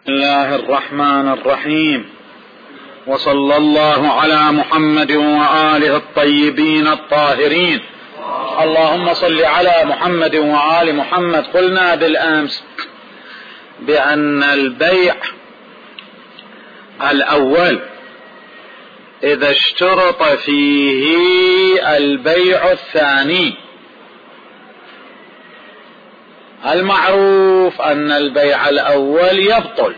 بسم الله الرحمن الرحيم، وصلى الله على محمد وآله الطيبين الطاهرين. اللهم صل على محمد وآل محمد. قلنا بالأمس بأن البيع الأول إذا اشترط فيه البيع الثاني، المعروف أن البيع الأول يبطل،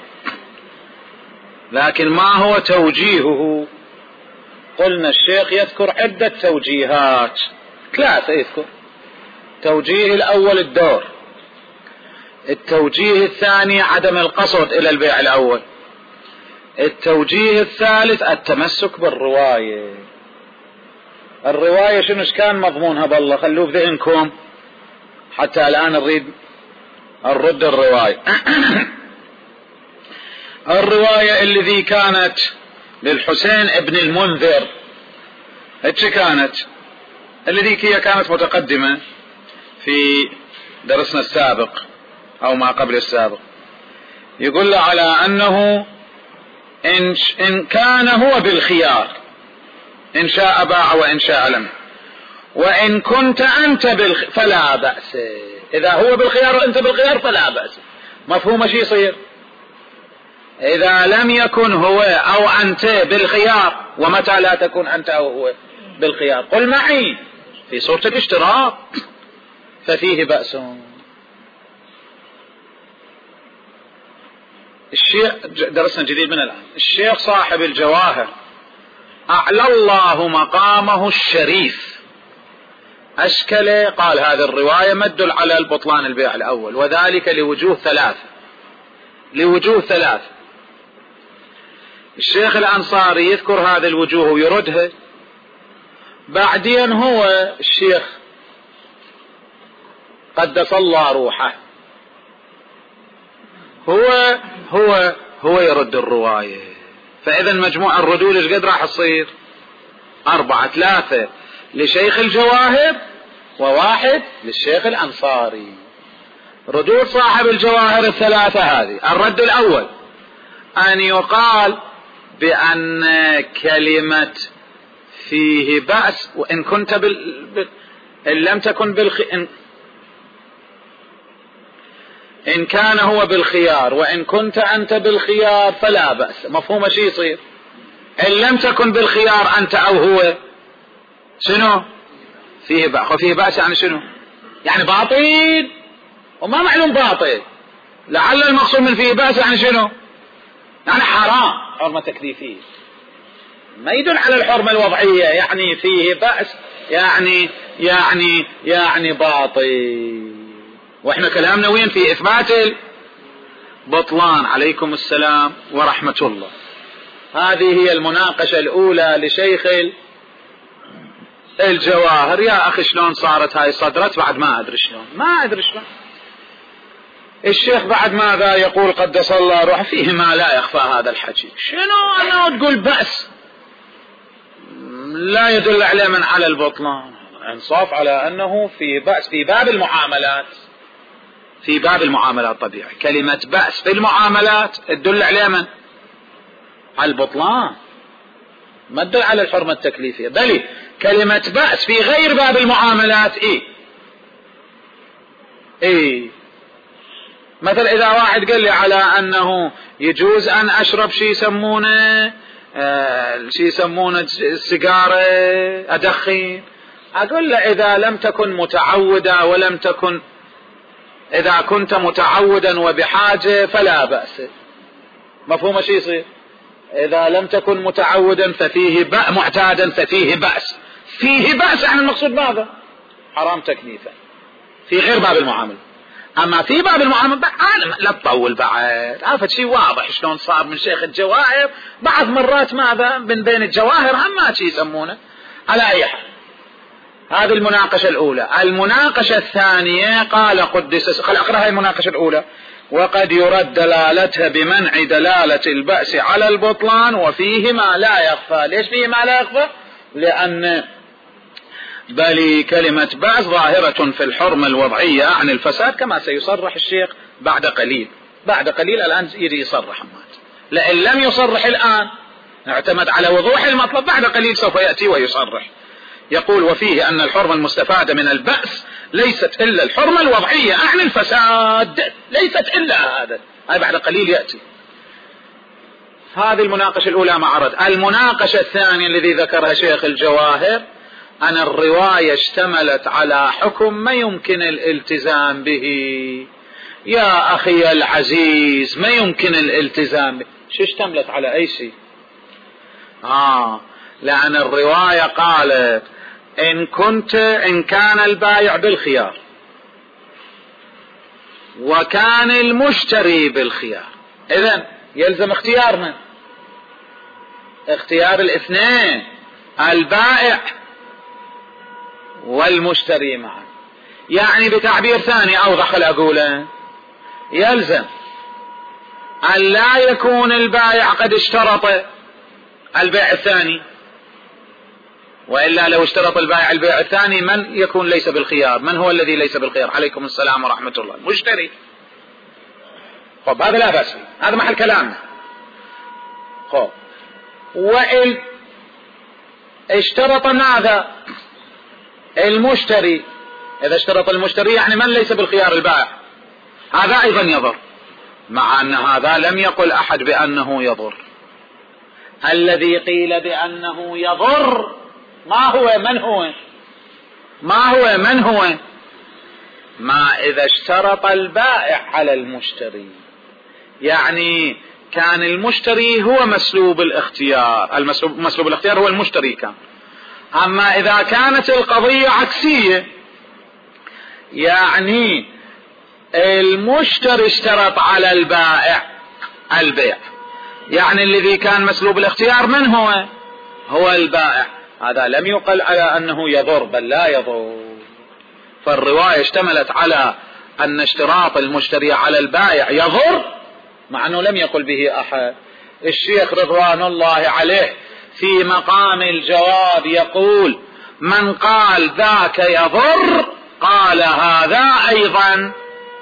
لكن ما هو توجيهه؟ قلنا الشيخ يذكر عدة توجيهات، ثلاثة يذكر. توجيه الأول الدور، التوجيه الثاني عدم القصد إلى البيع الأول، التوجيه الثالث التمسك بالرواية. الرواية شنو كان مضمونها؟ بالله خلوه بذهنكم حتى الآن نرد الرواية. الرواية الذي كانت للحسين ابن المنذر، هيك كانت، الذي هي كانت متقدمة في درسنا السابق أو ما قبل السابق. يقول على أنه إن كان هو بالخيار، إن شاء باع وإن شاء لم، وإن كنت أنت فلا بأس. إذا هو بالخيار وأنت بالخيار فلا بأس. مفهوم شي يصير؟ إذا لم يكن هو أو أنت بالخيار، ومتى لا تكون أنت أو هو بالخيار؟ قل معي في صورة الاشتراط ففيه بأس. الشيخ درسنا جديد من الآن. الشيخ صاحب الجواهر أعلى الله مقامه الشريف أشكل، قال هذه الرواية مدل على البطلان البيع الأول، وذلك لوجوه ثلاث. الشيخ الأنصاري يذكر هذه الوجوه ويردها. بعدين هو الشيخ قدس الله روحه هو يرد الرواية. فإذا مجموع الردود ايش قد راح تصير؟ 4، 3 لشيخ الجواهر وواحد للشيخ الأنصاري. ردود صاحب الجواهر الثلاثة هذه: الرد الأول أن يقال بأن كلمة فيه بأس وإن كنت إن لم تكن إن كان هو بالخيار وإن كنت أنت بالخيار فلا بأس. مفهوم شي يصير؟ إن لم تكن بالخيار أنت أو هو، شنو؟ فيه بأس. وفيه بأس يعني شنو؟ يعني باطل وما معلوم باطل. لعل المقصود من فيه بأس يعني شنو؟ يعني حرام، حرمة تكليفية، ما يدل على الحرمة الوضعية. يعني فيه بأس يعني باطل. واحنا كلامنا وين؟ في إثبات البطلان. عليكم السلام ورحمة الله. هذه هي المناقشة الأولى لشيخ الجواهر. يا أخي شلون صارت هاي صدرت؟ بعد ما أدري شلون. الشيخ بعد ماذا يقول قدس الله روحه؟ فيه ما لا يخفى هذا الحكي. شنو أنا تقول بأس لا يدل عليه من على البطلان؟ انصاف على أنه في بأس في باب المعاملات طبيعي. كلمة بأس في المعاملات تدل عليه من؟ على البطلان، ما تدل على الحرمة التكليفية. بل كلمة بأس في غير باب المعاملات مثلا إذا واحد قال لي على أنه يجوز أن أشرب شي يسمونه السيجارة، أدخن، أقول له إذا لم تكن متعودا ولم تكن، إذا كنت متعودا وبحاجة فلا بأس. مفهوم شي يصير؟ إذا لم تكن متعودا معتادا ففيه بأس. فيه بأس يعني المقصود ماذا؟ حرام تكليفا في غير باب المعاملة. أما في باب المعاملة لا تطول بعد. عرفت شيء واضح شلون صار من شيخ الجواهر. بعض مرات ماذا من بين الجواهر هم ما شيء يسمونه. على أي حال هذه المناقشة الأولى. المناقشة الثانية قال قدس، خل أقرأ هاي المناقشة الأولى: وقد يرد دلالتها بمنع دلالة البأس على البطلان وفيه ما لا يخفى. ليش فيه ما لا يخفى؟ لأن بل كلمة بأس ظاهرة في الحرمة الوضعية عن الفساد، كما سيصرح الشيخ بعد قليل. بعد قليل الآن يجي يصرح لئن لم يصرح الآن اعتمد على وضوح المطلب، بعد قليل سوف يأتي ويصرح. يقول وفيه أن الحرمة المستفادة من البأس ليست إلا الحرمة الوضعية أعني الفساد، ليست إلا هذا، هاي بعد قليل يأتي. هذه المناقشة الأولى مع رد. المناقشة الثانية الذي ذكرها شيخ الجواهر أن الرواية اشتملت على حكم ما يمكن الالتزام به. يا أخي العزيز ما يمكن الالتزام به، شو اشتملت على أي شيء؟ لأن الرواية قالت إن كان البائع بالخيار وكان المشتري بالخيار، إذن يلزم اختيار من؟ اختيار الاثنين، البائع والمشتري معا. يعني بتعبير ثاني أوضح أقوله، يلزم أن لا يكون البائع قد اشترط البيع الثاني، وإلا لو اشترط البائع البيع الثاني من يكون ليس بالخيار؟ من هو الذي ليس بالخيار؟ عليكم السلام ورحمة الله، المشتري. خب هذا لا بأس، هذا محل كلامنا. خب وإن اشترط ماذا؟ المشتري. إذا اشترط المشتري يعني من ليس بالخيار؟ البائع. هذا أيضا يضر، مع أن هذا لم يقل أحد بأنه يضر. الذي قيل بأنه يضر ما هو؟ من هو؟ ما إذا اشترط البائع على المشتري، يعني كان المشتري هو مسلوب الاختيار، مسلوب الاختيار هو المشتري كان. أما إذا كانت القضية عكسية، يعني المشتري اشترط على البائع البيع، يعني الذي كان مسلوب الاختيار من هو؟ هو البائع. هذا لم يقل على أنه يضر، بل لا يضر. فالرواية اشتملت على أن اشتراط المشتري على البائع يضر، مع أنه لم يقل به أحد. الشيخ رضوان الله عليه في مقام الجواب يقول من قال ذاك يضر قال هذا أيضا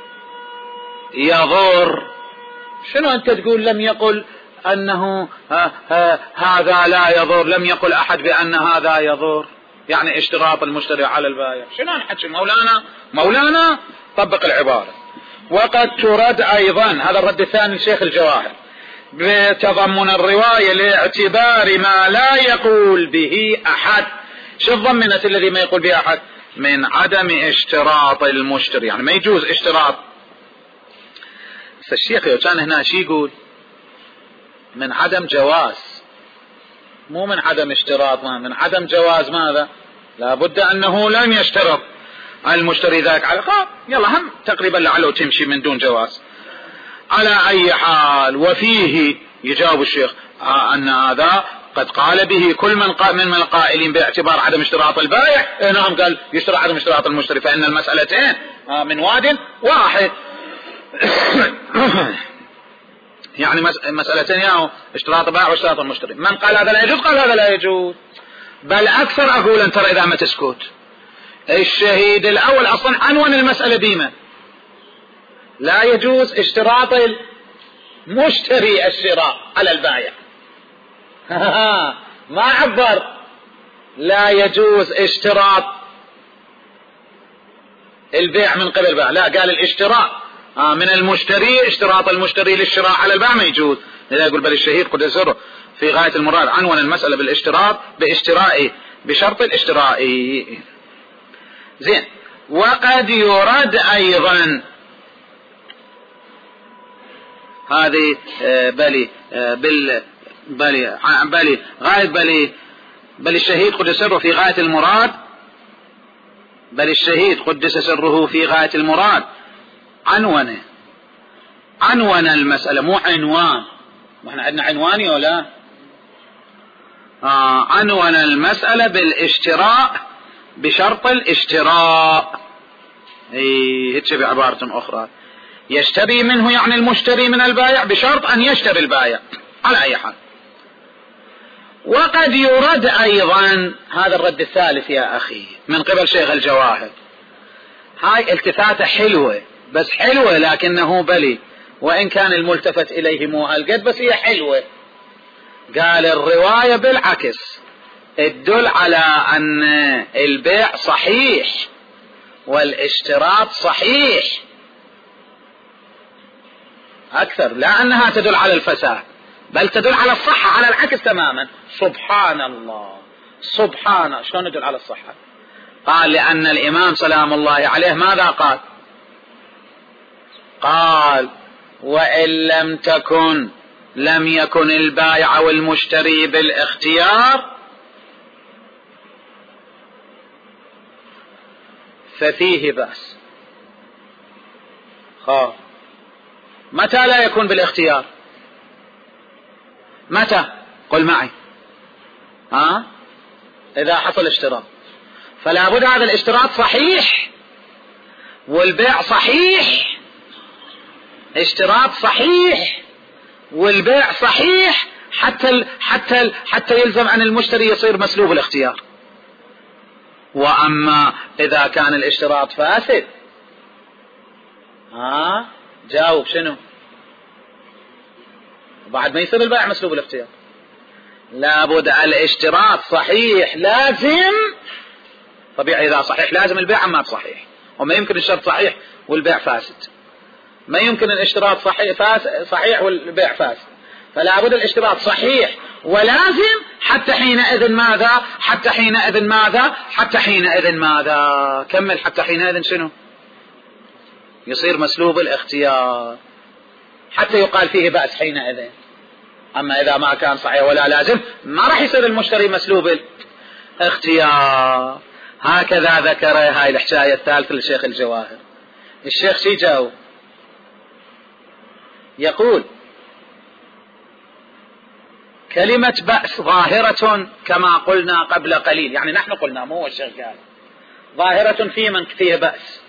يضر. شنو أنت تقول لم يقل أنه هذا لا يضر؟ لم يقل أحد بأن هذا يضر، يعني اشتراط المشتري على البائع. شنو نحكي؟ مولانا طبق العبارة. وقد ترد أيضا، هذا الرد الثاني لشيخ الجواهر، بتضمن الرواية لاعتبار ما لا يقول به أحد. شو ضمنت الذي ما يقول به أحد؟ من عدم اشتراط المشتري، يعني ما يجوز اشتراط. فالشيخ كان هنا شي يقول؟ من عدم جواز، مو من عدم اشتراط. من عدم جواز ماذا؟ لابد أنه لم يشترط المشتري ذاك على يلا هم تقريبا لعله تمشي من دون جواز. على أي حال، وفيه يجاوب الشيخ أن هذا قد قال به كل من القائلين باعتبار عدم اشتراط البائع. نعم قال يشترط عدم اشتراط المشتري، فإن المسألتين من واد واحد. يعني مسألتين، ياهو اشتراط البائع واشتراط المشتري. من قال هذا لا يجوز قال هذا لا يجوز. بل أكثر أقول أن ترى إذا ما تسكت. الشهيد الأول أصلا عنوان المسألة ديما لا يجوز اشتراط المشتري الشراء على البائع. ما عبر لا يجوز اشتراط البيع من قبل البائع، لا قال الاشتراء من المشتري، اشتراط المشتري للشراء على البائع ما يجوز. لا يقول بل الشهيد قد يسره في غاية المراد عنوان المسألة بالاشتراط باشترائي بشرط الاشترائي. زين. وقد يرد أيضا هذه بل الشهيد قدس سره في غاية المراد، بل الشهيد قدس سره في غاية المراد عنوان المسألة، مو عنوان. واحنا عندنا عنواني ولا عنوان المسألة بالاشتراء بشرط الاشتراء. هيك بعبارة أخرى يشتري منه، يعني المشتري من البائع بشرط أن يشتري البائع على أي حال. وقد يرد أيضا، هذا الرد الثالث يا أخي من قبل شيخ الجواهر. هاي التفاتة حلوة، بس حلوة لكنه بلي وإن كان الملتفت إليه مو هالقد بس هي حلوة. قال الرواية بالعكس تدل على أن البيع صحيح والاشتراط صحيح أكثر، لا أنها تدل على الفساد بل تدل على الصحة، على العكس تماما. سبحان الله، سبحانه، شلون يدل على الصحة؟ قال لأن الإمام سلام الله عليه ماذا قال؟ قال وإن لم يكن البائع والمشتري بالاختيار ففيه بأس. متى لا يكون بالاختيار؟ متى؟ قل معي. إذا حصل اشتراط، فلا بد هذا الاشتراط صحيح والبيع صحيح، اشتراط صحيح والبيع صحيح حتى يلزم عن المشتري يصير مسلوب الاختيار. وأما إذا كان الاشتراط فاسد جاوب شنو؟ بعد ما يصير البيع مسلوب الاختيار. لابد الاشتراط صحيح لازم، طبيعي إذا صحيح لازم البيع ما صحيح، وما يمكن الشرط صحيح والبيع فاسد، ما يمكن الاشتراط صحيح والبيع فاسد، فلا بد الاشتراط صحيح ولازم. حتى حينئذ ماذا؟ حتى حينئذ ماذا؟ كمل. حتى حينئذ شنو؟ يصير مسلوب الاختيار حتى يقال فيه بأس حينئذ. أما إذا ما كان صحيح ولا لازم ما راح يصير المشتري مسلوب الاختيار. هكذا ذكر هاي الحكاية الثالثة للشيخ الجواهر. الشيخ شي جاوب؟ يقول كلمة بأس ظاهرة كما قلنا قبل قليل، يعني نحن قلنا مو الشيخ قال، ظاهرة في من فيه بأس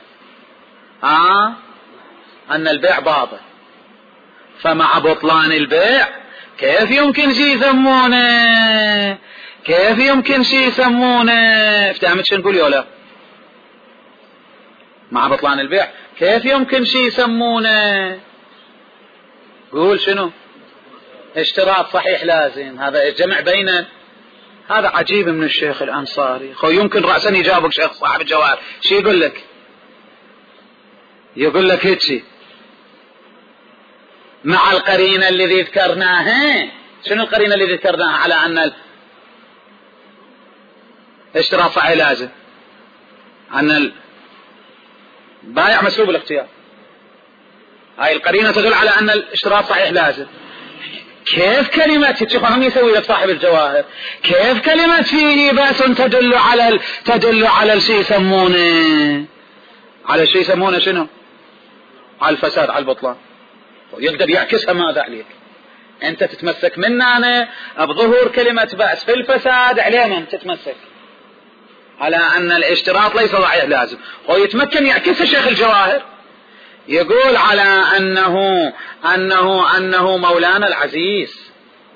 أن البيع باطل، فمع بطلان البيع كيف يمكن شي يسمونه؟ كيف يمكن شي يسمونه؟ افتهمت شو نقول يولا؟ مع بطلان البيع كيف يمكن شي يسمونه؟ قول شنو؟ اشتراط صحيح لازم. هذا الجمع بين هذا عجيب من الشيخ الأنصاري. يمكن رأسا يجابك شيخ صاحب الجواهر شي يقول لك؟ يقول لك هيك مع القرينة اللي ذكرناها. شنو القرينة اللي ذكرناها على أن الاشتراط صحيح لازم؟ أن البائع مسلوب الاختيار. هاي القرينة تدل على أن الاشتراط صحيح لازم. كيف كلمة تشوفهم يسوي لك صاحب الجواهر؟ كيف كلمة فيه بأس تدل على الشيء يسمونه، على الشيء يسمونه شنو؟ على الفساد، على البطلان. يقدر يعكسها ماذا عليك؟ أنت تتمسك منا أنا بظهور كلمة بأس في الفساد، عليه من تتمسك؟ على أن الاشتراط ليس صحيح لازم. ويتمكن يعكس الشيخ الجواهر يقول على أنه مولانا العزيز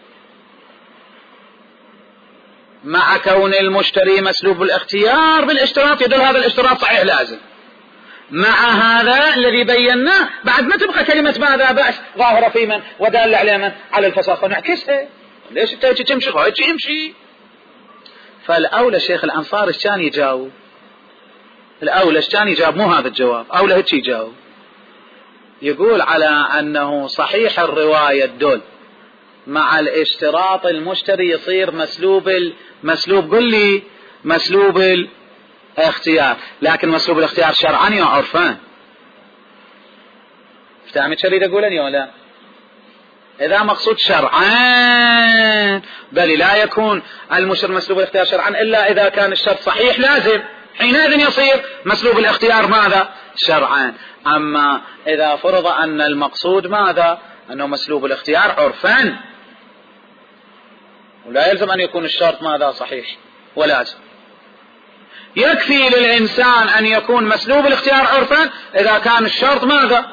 مع كون المشتري مسلوب الاختيار بالاشتراط يدل هذا الاشتراط صحيح لازم. مع هذا الذي بيناه بعد ما تبقى كلمة ماذا بأس ظاهرة في من ودال على من؟ على الفساد، فنعكسها. ليش تمشي يمشي؟ فالأولى الشيخ الأنصاري ايش كان يجاوب؟ الأولى ايش كان يجاوب؟ مو هذا الجواب، أولى هيك يجاوب. يقول على أنه صحيح الرواية الدل مع الاشتراط المشتري يصير مسلوب قل لي مسلوب الاختيار، لكن مسلوب الاختيار شرعا يا عرفان. افتهمت شو اريد اقول ولا لا؟ اذا مقصود شرعا بل لا يكون المشتري مسلوب الاختيار شرعا الا اذا كان الشرط صحيح لازم، حينئذ يصير مسلوب الاختيار ماذا؟ شرعا. اما اذا فرض ان المقصود ماذا؟ انه مسلوب الاختيار عرفا، ولا يلزم ان يكون الشرط ماذا؟ صحيح ولازم. يكفي للإنسان أن يكون مسلوب الاختيار عرفا إذا كان الشرط ماذا؟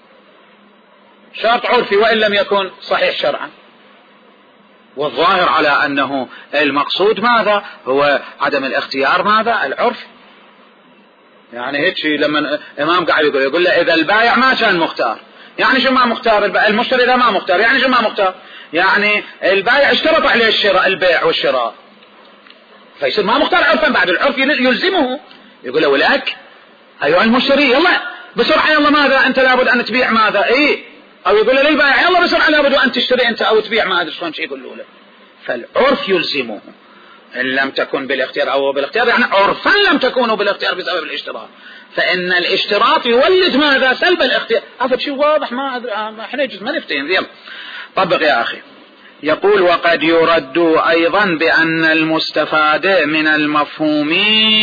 شرط عرفي وإن لم يكن صحيح شرعا. والظاهر على أنه المقصود ماذا؟ هو عدم الاختيار ماذا؟ العرف. يعني هيك لما الإمام قاعد يقول له إذا البايع ما كان مختار، يعني شو ما مختار المشتري إذا ما مختار، يعني شو ما مختار؟ يعني البائع اشترط عليه الشراء، البيع والشراء، فيصير ما مختار عرفا، بعد العرف يلزمه، يقول له ولك أيها المشتري يلا بسرعة، يلا ماذا أنت لابد أن تبيع ماذا، إيه، أو يقول له للبائع يلا بسرعة لابد أن تشتري أنت أو تبيع، ما أدري شلون شيء يقول له. فالعرف يلزمه إن لم تكن بالاختيار أو بالاختيار، يعني عرفا لم تكونوا بالاختيار بسبب الاشتراط، فإن الاشتراط يولد ماذا؟ سلب الاختيار. عفت شو واضح؟ ما أدري، احنا يجوز ما نفتهم. يلا طبق يا أخي. يقول وقد يرد أيضا بأن المستفاد من المفهوم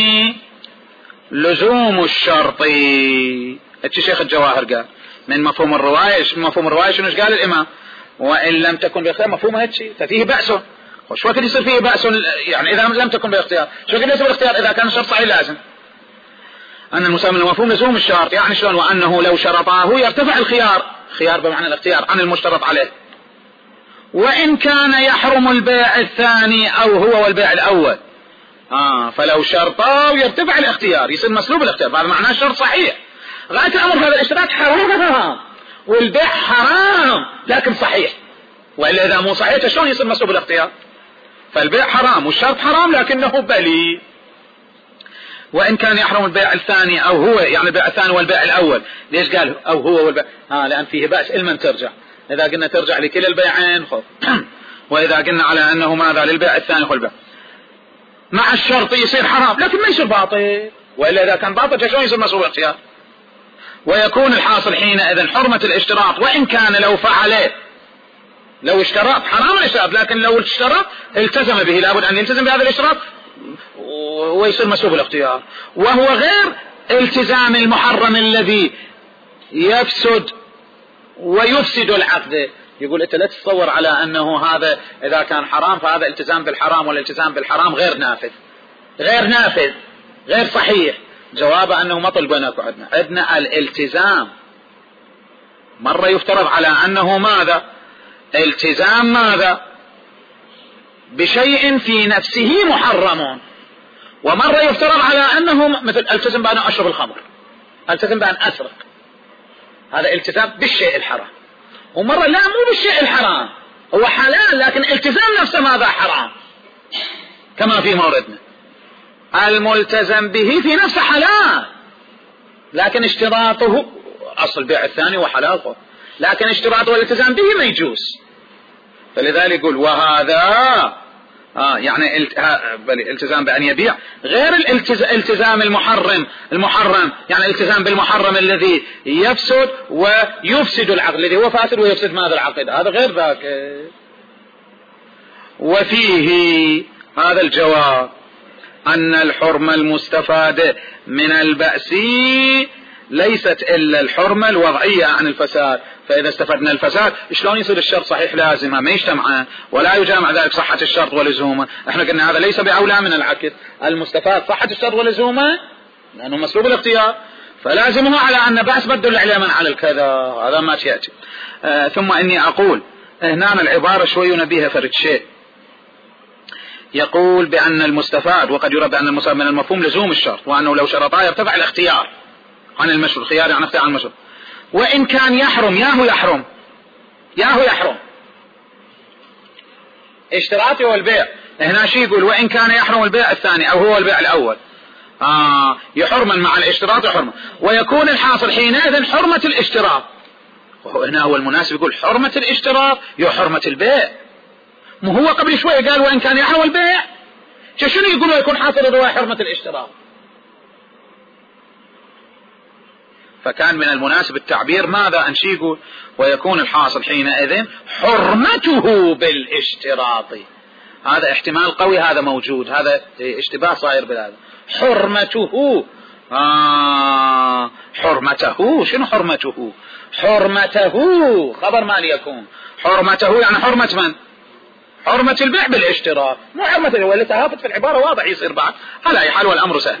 لزوم الشرط. الشيخ الجواهر قال من مفهوم الرواية، مفهوم الرواية شنو قال الإمام؟ وإن لم تكن بالاختيار مفهومها هيك، ففيه بأس. وش وقت يصير فيه بأس يعني إذا لم تكن بالاختيار؟ شو قد يصير بالاختيار إذا كان الشرط صحيح؟ لازم أن المسمى من المفهوم لزوم الشرط، يعني شلون؟ وأنه لو شرطاه يرتفع الخيار، خيار بمعنى الاختيار، عن المشترط عليه، وإن كان يحرم البيع الثاني أو هو والبيع الأول. فلو شرطاه يرتفع الاختيار، يصير مسلوب الاختيار، هذا معناه الشرط صحيح. غاية الأمر هذا الاشتراط حرام والبيع حرام لكن صحيح، وإلا إذا مو صحيح شلون يصير مسلوب الاختيار؟ فالبيع حرام والشرط حرام لكنه بلي. وإن كان يحرم البيع الثاني أو هو، يعني البيع الثاني والبيع الأول. ليش قال أو هو والبيع؟ لأن فيه بأس المن ترجع، إذا قلنا ترجع لكل البيعين خذ وإذا قلنا على أنه ماذا للبيع الثاني والبيع مع الشرط يصير حرام لكن ما يصير باطل، وإلا إذا كان باطل شلون يصير مسلوب الاختيار؟ ويكون الحاصل حينئذ حرمة الاشتراط، وإن كان لو فعله، لو اشترط حرام الاشتراط، لكن لو اشترط التزم به، لابد أن يلتزم بهذا الاشتراط ويصير مسلوب الاختيار، وهو غير التزام المحرم الذي يفسد ويفسد العقد. يقول أنت لا تتصور على أنه هذا إذا كان حرام فهذا التزام بالحرام، والالتزام بالحرام غير نافذ، غير نافذ، غير صحيح. جواب أنه ما طلبناك عندنا الالتزام مرة يفترض على أنه ماذا؟ التزام ماذا؟ بشيء في نفسه محرم، ومرة يفترض على أنه مثل التزم بأن أشرب الخمر، التزم بأن أسرق، هذا التزام بالشيء الحرام. ومرة لا مو بالشيء الحرام، هو حلال لكن التزام نفسه ماذا؟ حرام، كما في موردنا الملتزم به في نفسه حلال لكن اشتراطه أصل بيع الثاني وحلال، لكن اشتراطه والالتزام به ما يجوز. فلذلك يقول وهذا يعني الالتزام بأن يبيع غير الالتزام المحرم، يعني الالتزام بالمحرم الذي يفسد ويفسد العقد، الذي هو فاسد ويفسد ماذا؟ العقد، هذا غير ذاك. وفيه هذا الجواب أن الحرمة المستفادة من البأس ليست إلا الحرمة الوضعية عن الفساد، فإذا استفدنا الفساد شلون يصير الشرط صحيح لازمة ما يجتمع ولا يجامع ذلك صحة الشرط ولزومه. احنا قلنا هذا ليس بأولى من العقد، المستفاد صحة الشرط ولزومه لأنه مسلوب الاختيار، فلازمه على أن بأس بدل عليه من على الكذا، هذا ما يأتي. ثم إني أقول هنا العبارة شوي نبيها فرد شيء، يقول بأن المستفاد وقد يرى بأن المستفاد من المفهوم لزوم الشرط، وأنه لو شرطا يرتفع الاختيار عن المشروع، الخيار عن اختيار عن المشروع. وإن كان يحرم، ياهو يحرم اشتراطي والبيع. هنا شي يقول وإن كان يحرم البيع الثاني أو هو البيع الأول، يحرما مع الاشتراط يحرم، ويكون الحاصل حينئذ حرمة الاشتراط. وهنا هو المناسب يقول حرمة الاشتراط حرمة البيع، مو هو قبل شوي قال وإن كان يحرم البيع، شنو يقول ويكون حاصل الرواية حرمة الاشتراط؟ فكان من المناسب التعبير ماذا؟ أن شي يقول ويكون الحاصل حينئذ حرمته بالاشتراط. هذا احتمال قوي، هذا موجود، هذا اشتباه صاير بهذا. حرمته حرمته شنو حرمته؟ حرمته خبر ما ليكون، حرمته يعني حرمة من؟ حرمة البيع بالاشتراط، مو حرمة ولا تهافت في العبارة واضح يصير بعد. على أي حال والأمر سهل.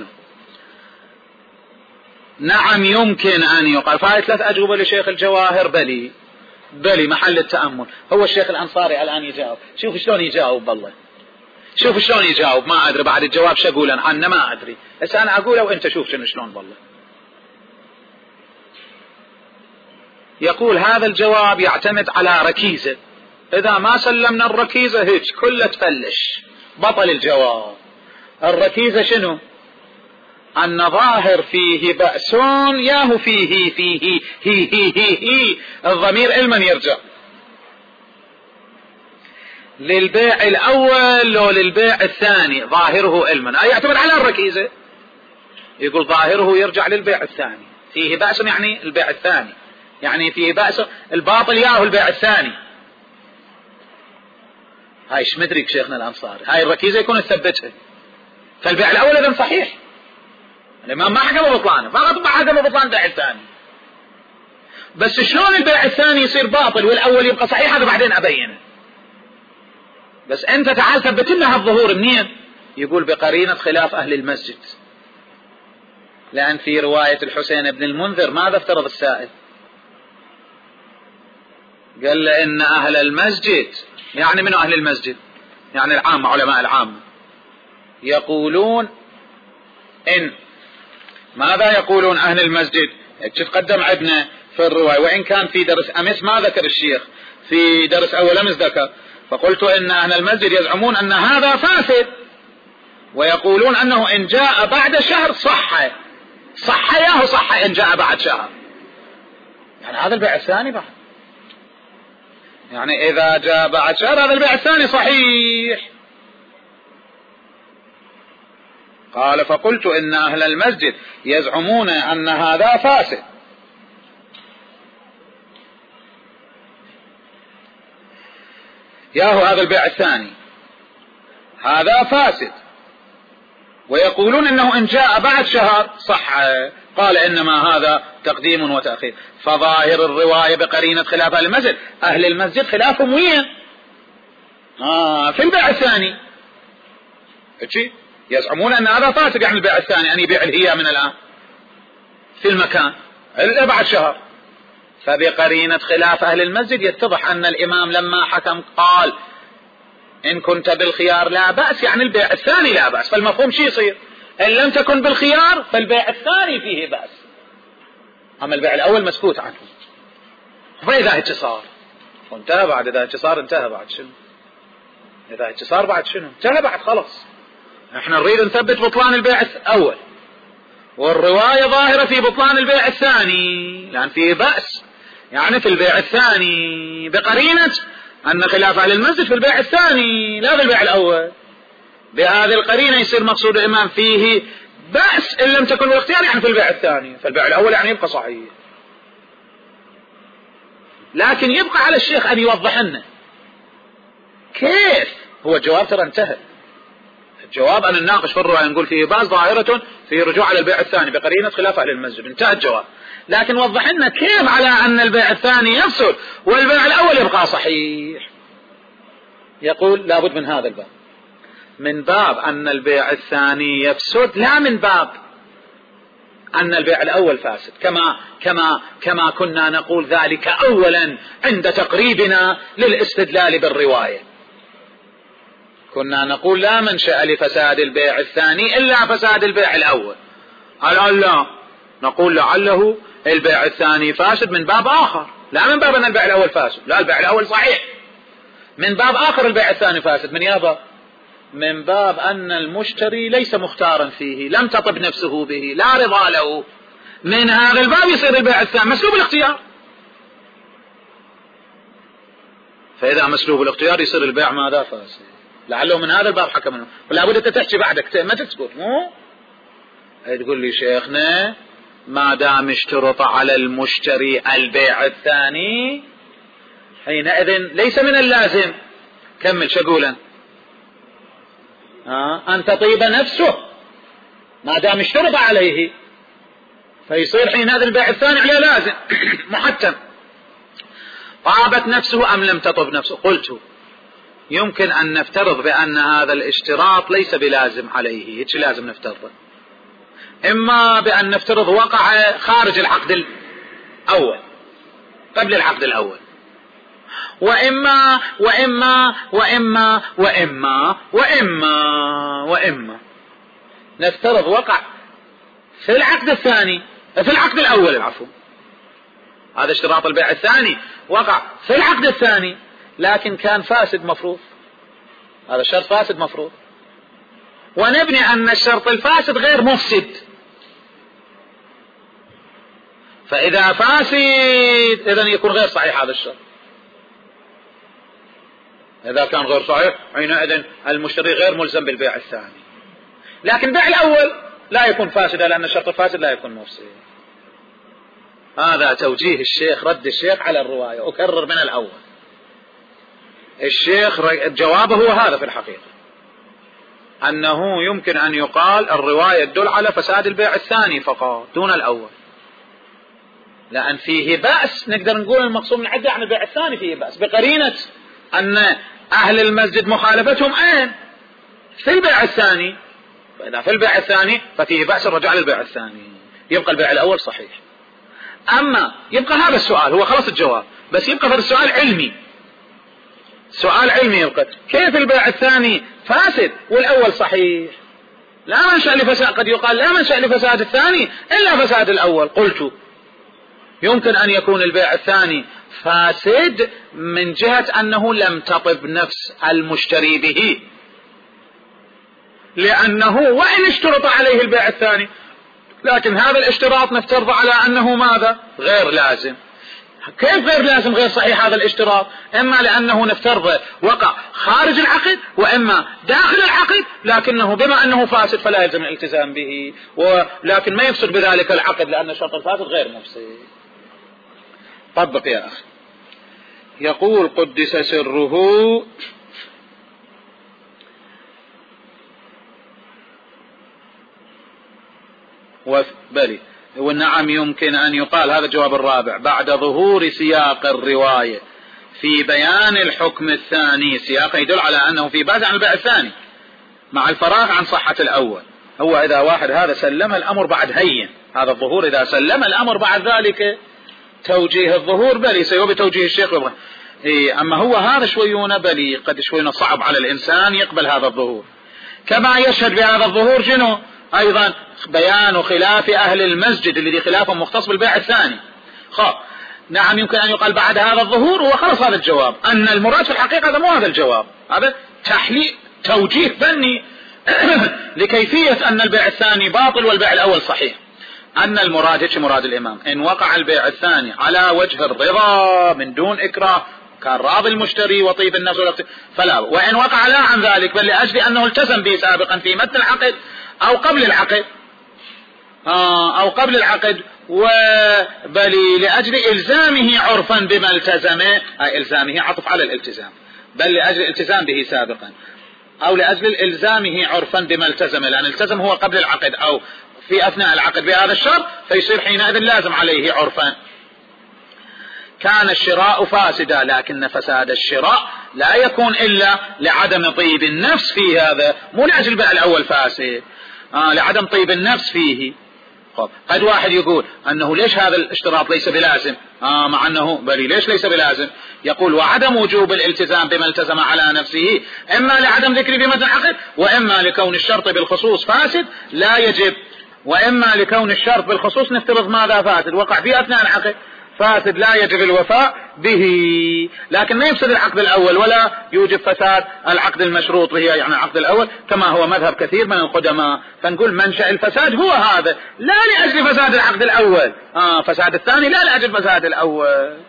نعم يمكن أن يقال، فهي 3 أجوبة لشيخ الجواهر بلي محل التأمل. هو الشيخ الأنصاري الآن يجاوب، شوف شلون يجاوب، بالله شوف شلون يجاوب، ما أدري بعد الجواب شو أقول عنه ما أدري، بس أنا أقوله وأنت شوف شلون بالله. يقول هذا الجواب يعتمد على ركيزة، إذا ما سلمنا الركيزة هيك كله تفلش، بطل الجواب. الركيزة شنو؟ أن ظاهر فيه بأس ياهو فيه هي الضمير لمن يرجع؟ للبيع الأول لو للبيع الثاني؟ ظاهره علما، أي يعتمد على الركيزة. يقول ظاهره يرجع للبيع الثاني، فيه بأس يعني البيع الثاني، يعني فيه بأس الباطل ياهو البيع الثاني. هاي ايش مدرك شيخنا الأنصاري، هاي الركيزة يكون تثبتها. فالبيع الأول إذن صحيح، الإمام ما حكم بطلانه، فقط حكم بطلان البيع الثاني. بس شلون البيع الثاني يصير باطل والأول يبقى صحيح؟ هذا بعدين أبينه. بس أنت تعال ثبت لنا هالظهور منين؟ يقول بقرينة خلاف أهل المسجد، لأن في رواية الحسين بن المنذر ماذا افترض السائل؟ قال له إن أهل المسجد، يعني من أهل المسجد؟ يعني العامة، علماء العامة، يقولون إن ماذا يقولون أهل المسجد؟ تقدم عندنا في الرواية، وإن كان في درس أمس ما ذكر الشيخ، في درس أول أمس ذكر، فقلت إن أهل المسجد يزعمون أن هذا فاسد، ويقولون أنه إن جاء بعد شهر صح ياهو صح إن جاء بعد شهر، يعني هذا البيع الثاني بعد، يعني إذا جاء بعد شهر هذا البيع الثاني صحيح. قال فقلت إن أهل المسجد يزعمون أن هذا فاسد. ياهو هذا البيع الثاني هذا فاسد، ويقولون إنه إن جاء بعد شهر صح. قال إنما هذا تقديم وتأخير. فظاهر الرواية بقرينة خلاف أهل المسجد، أهل المسجد خلافهم وين؟ في البيع الثاني. يزعمون أن هذا فاسد، يعني البيع الثاني أن يبيع الهيا من الآن في المكان إلا بعد شهر. فبقرينة خلاف أهل المسجد يتضح أن الإمام لما حكم قال إن كنت بالخيار لا بأس، يعني البيع الثاني لا بأس. فالمفهوم شي يصير؟ إن لم تكن بالخيار فالبيع الثاني فيه بأس، أما البيع الأول مسكوت عنه. فإذا هيك صار وانتهى بعد، إذا هيك صار انتهى بعد شنو؟ إذا هيك صار بعد شنو؟ انتهى بعد خلص. احنا نريد نثبت بطلان البيع الأول، والرواية ظاهرة في بطلان البيع الثاني لأن فيه بأس، يعني في البيع الثاني بقرينة أن خلاف أهل المسجد في البيع الثاني لا في البيع الأول. بهذه القرينة يصير مقصود الإمام فيه بأس إن لم تكن بالاختيار، يعني في البيع الثاني، فالبيع الأول يعني يبقى صحيح. لكن يبقى على الشيخ أن يوضح لنا كيف. هو الجواب ترى انتهى، الجواب أن نناقش في الرواية نقول فيه بأس ظاهرة في رجوع على البيع الثاني بقرينة خلاف أهل المسجد، انتهى الجواب. لكن وضح لنا كيف على أن البيع الثاني يفسد والبيع الأول يبقى صحيح. يقول لابد من هذا الباب، من باب أن البيع الثاني يفسد، لا من باب أن البيع الأول فاسد، كما كنا نقول ذلك أولا عند تقريبنا للاستدلال بالرواية. كنا نقول لا منشأ لفساد البيع الثاني إلا فساد البيع الأول. لا، نقول لعله البيع الثاني فاسد من باب آخر، لا من باب أن البيع الأول فاسد، لا البيع الأول صحيح، من باب آخر البيع الثاني فاسد. من يابا؟ من باب أن المشتري ليس مختارا فيه، لم تطب نفسه به، لا رضا له. من هذا الباب يصير البيع الثاني مسلوب الاختيار. فإذا مسلوب الاختيار يصير البيع ماذا؟ فاسد. لعله من هذا الباب حكم منه. ولا بد أنت تحكي بعدك، ما تسكت. مو تقول لي شيخنا ما دام اشترط على المشتري البيع الثاني حينئذ ليس من اللازم. كمل شو أقول أن تطيب نفسه ما دام اشترط عليه، فيصير حينئذ البيع الثاني عليه لازم محتم. طابت نفسه أم لم تطب نفسه؟ قلت يمكن أن نفترض بأن هذا الاشتراط ليس بلازم عليه، هيك لازم نفترض. إما بأن نفترض وقع خارج العقد الأول قبل العقد الأول، وإما وإما وإما وإما وإما وإما نفترض وقع في العقد الثاني، في العقد الأول العفو، هذا اشتراط البيع الثاني وقع في العقد الثاني لكن كان فاسد مفروض، هذا الشرط فاسد مفروض، ونبني أن الشرط الفاسد غير مفسد. فإذا فاسد إذن يكون غير صحيح هذا الشرط. إذا كان غير صحيح حينئذ المشتري غير ملزم بالبيع الثاني. لكن البيع الأول لا يكون فاسدا لأن الشرط الفاسد لا يكون مفسد. هذا توجيه الشيخ، رد الشيخ على الرواية. أكرر من الأول، الشيخ جوابه هو هذا في الحقيقة، أنه يمكن أن يقال الرواية تدل على فساد البيع الثاني فقط دون الأول، لأن فيه بأس. نقدر نقول المقصود من عدة عن البيع الثاني فيه بأس بقرينة أن أهل المسجد مخالفتهم أين؟ في البيع الثاني. فإذا في البيع الثاني ففيه بأس الرجوع للبيع الثاني، يبقى البيع الأول صحيح. أما يبقى هذا السؤال هو خلاص الجواب، بس يبقى هذا السؤال علمي، سؤال علمي يبقى كيف البيع الثاني فاسد والأول صحيح؟ لا منشأ لفساد، قد يقال لا منشأ لفساد الثاني إلا فساد الأول. قلت يمكن أن يكون البيع الثاني فاسد من جهة أنه لم تطب نفس المشتري به، لأنه وإن اشترط عليه البيع الثاني لكن هذا الاشتراط نفترض على أنه ماذا؟ غير لازم. كيف غير لازم غير صحيح هذا الاشتراط؟ إما لأنه نفترض وقع خارج العقد، وإما داخل العقد لكنه بما أنه فاسد فلا يلزم الالتزام به، ولكن ما يفسد بذلك العقد لأن الشرط الفاسد غير مفسد. طبق يا أخي. يقول قدس سره بلي والنعم يمكن أن يقال، هذا الجواب الرابع، بعد ظهور سياق الرواية في بيان الحكم الثاني، سياق يدل على أنه في بحث عن البيع الثاني مع الفراغ عن صحة الأول. هو إذا واحد هذا سلم الأمر بعد هين، هذا الظهور إذا سلم الأمر بعد ذلك توجيه الظهور بلي سيوبي توجيه الشيخ يبغى. أما هو هذا شويون بلي قد شويون صعب على الإنسان يقبل هذا الظهور. كما يشهد بهذا الظهور جنو أيضا بيان خلاف أهل المسجد الذي خلافهم مختص بالبيع الثاني. نعم يمكن أن يقال بعد هذا الظهور هو خلص هذا الجواب، أن المراد في الحقيقة هذا مو هذا الجواب، هذا توجيه فني لكيفية أن البيع الثاني باطل والبيع الأول صحيح. أن المراد هيك مراد الإمام، إن وقع البيع الثاني على وجه الرضا من دون إكراه، كان راضي المشتري وطيب النفس فلا، وإن وقع لا عن ذلك بل لأجل أنه التزم به سابقا في متن العقد أو قبل العقد أو قبل العقد، وبل لأجل إلزامه عرفا بما التزمه، أي إلزامه عطف على الالتزام، بل لأجل الالتزام به سابقا أو لأجل إلزامه عرفا بما التزمه، لأن التزم هو قبل العقد أو في أثناء العقد بهذا الشرط فيصير حينئذ لازم عليه عرفا. كان الشراء فاسدا، لكن فساد الشراء لا يكون إلا لعدم طيب النفس فيه، هذا مو لأجل البيع الأول فاسد، لعدم طيب النفس فيه. قد واحد يقول أنه ليش هذا الاشتراط ليس بلازم، مع أنه بل ليش ليس بلازم؟ يقول وعدم وجوب الالتزام بما التزم على نفسه إما لعدم ذكر بمتن العقد، وإما لكون الشرط بالخصوص فاسد لا يجب، وإما لكون الشرط بالخصوص نفترض ماذا فاسد وقع في أثناء العقد فاسد لا يجب الوفاء به، لكن ما يفسد العقد الأول ولا يوجب فساد العقد المشروط به، يعني العقد الأول كما هو مذهب كثير من القدماء. فنقول منشأ الفساد هو هذا، لا لأجل فساد العقد الأول، فساد الثاني لا لأجل فساد الأول،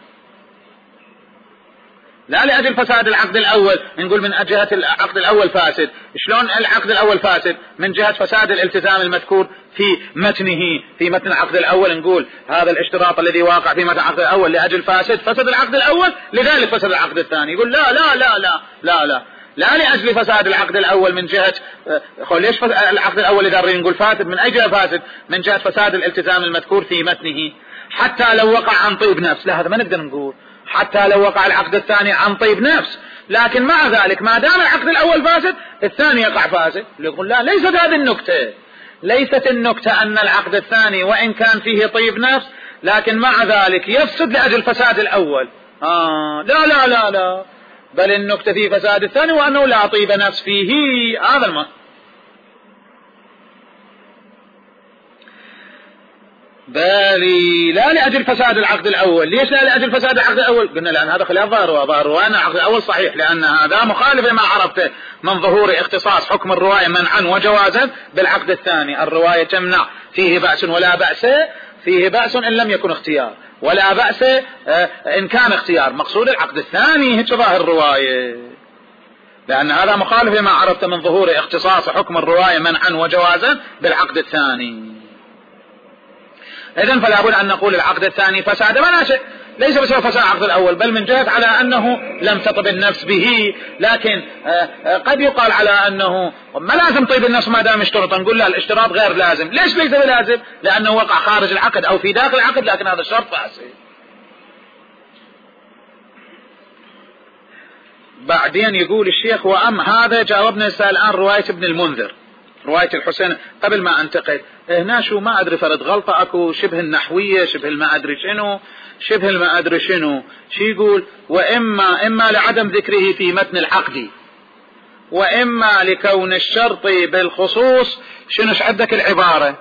لا لأجل فساد العقد الأول. نقول من جهة العقد الأول فاسد، شلون العقد الأول فاسد؟ من جهة فساد الالتزام المذكور في متنه، في متن العقد الأول نقول هذا الاشتراط الذي واقع في متن العقد الأول لأجل فسد العقد الأول لذلك فسد العقد الثاني. يقول لا لا لا لا لا لا لا لأجل فساد العقد الأول من جهة ليش العقد الأول إذا نقول فاسد من أي جهة فاسد؟ من جهة فساد الالتزام المذكور في متنه، حتى لو وقع عن طيب نفس، لا هذا ما نقدر نقول حتى لو وقع العقد الثاني عن طيب نفس، لكن مع ذلك ما دام العقد الأول فاسد الثاني يقع فاسد. يقول لا، ليست هذه النكتة، ليست النكتة أن العقد الثاني وإن كان فيه طيب نفس لكن مع ذلك يفسد لأجل فساد الأول، لا لا لا لا، بل النكتة في فساد الثاني وأنه لا طيب نفس فيه. هذا بالي لا لأجل فساد العقد الأول. ليش لا لأجل فساد العقد الأول؟ قلنا لأن هذا خلاف ظاهر وأن العقد الأول صحيح، لأن هذا مخالف لما عرفته من ظهور اختصاص حكم الرواية منعا وجوازا بالعقد الثاني. الرواية تمنع فيه بأس ولا بأس، فيه بأس إن لم يكن اختيار، ولا بأس إن كان اختيار. مقصود العقد الثاني هيك ظاهر الرواية، لأن هذا مخالف لما عرفت من ظهور اختصاص حكم الرواية منعا وجوازا بالعقد الثاني. إذن فلا بد أن نقول العقد الثاني فساد ولا شيء، ليس بسبب فساد العقد الأول، بل من جهة على أنه لم تطب النفس به. لكن قد يقال على أنه ما لازم طيب النفس ما دام اشترط، نقول لا الاشتراط غير لازم. ليش ليس بلازم؟ لأنه وقع خارج العقد أو في داخل العقد، لكن هذا الشرط فاسد. بعدين يقول الشيخ وأم هذا جاوبنا الآن رواية ابن المنذر، رواية الحسين. قبل ما انتقل هنا شو ما أدري فرد غلطة أكو شبه النحوية، شبه ما أدري شنو، شبه ما أدري شنو. شو يقول؟ إما لعدم ذكره في متن العقد، وإما لكون الشرط بالخصوص. شنو عندك العبارة؟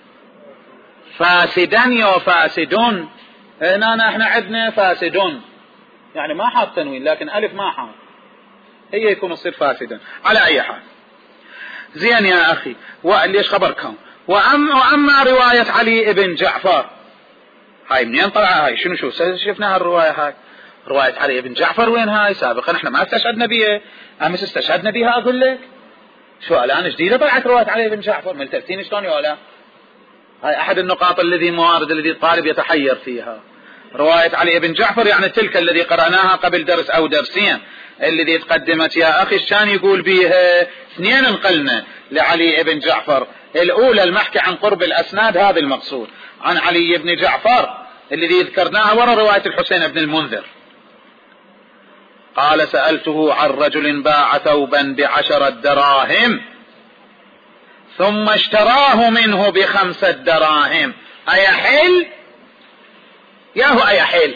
فاسدا وفاسدون. هنا احنا عندنا فاسدون يعني ما حاط تنوين، لكن ألف ما حاط، هي يكون الصير فاسدا على أي حال. زين يا أخي، ليش خبركم؟ وأما رواية علي بن جعفر، هاي منين طلع؟ هاي شنو شفناها الرواية هاي؟ رواية علي بن جعفر وين هاي؟ سابقا احنا ما استشهدنا بها، أمس استشهدنا بها. أقول لك شو الآن جديدة طلعت رواية علي بن جعفر، من تأتين شلون ولا؟ هاي أحد النقاط الذي موارد الذي الطالب يتحير فيها. رواية علي بن جعفر يعني تلك الذي قرأناها قبل درس أو درسين، الذي تقدمت يا أخي الشان يقول بيها اثنين انقلنا لعلي بن جعفر. الأولى المحكي عن قرب الأسناد، هذا المقصود عن علي بن جعفر الذي ذكرناها ورا رواية الحسين بن المنذر. قال سألته عن رجل باع ثوبا ب10 دراهم ثم اشتراه منه ب5 دراهم أيحل؟ ياهو أيحل،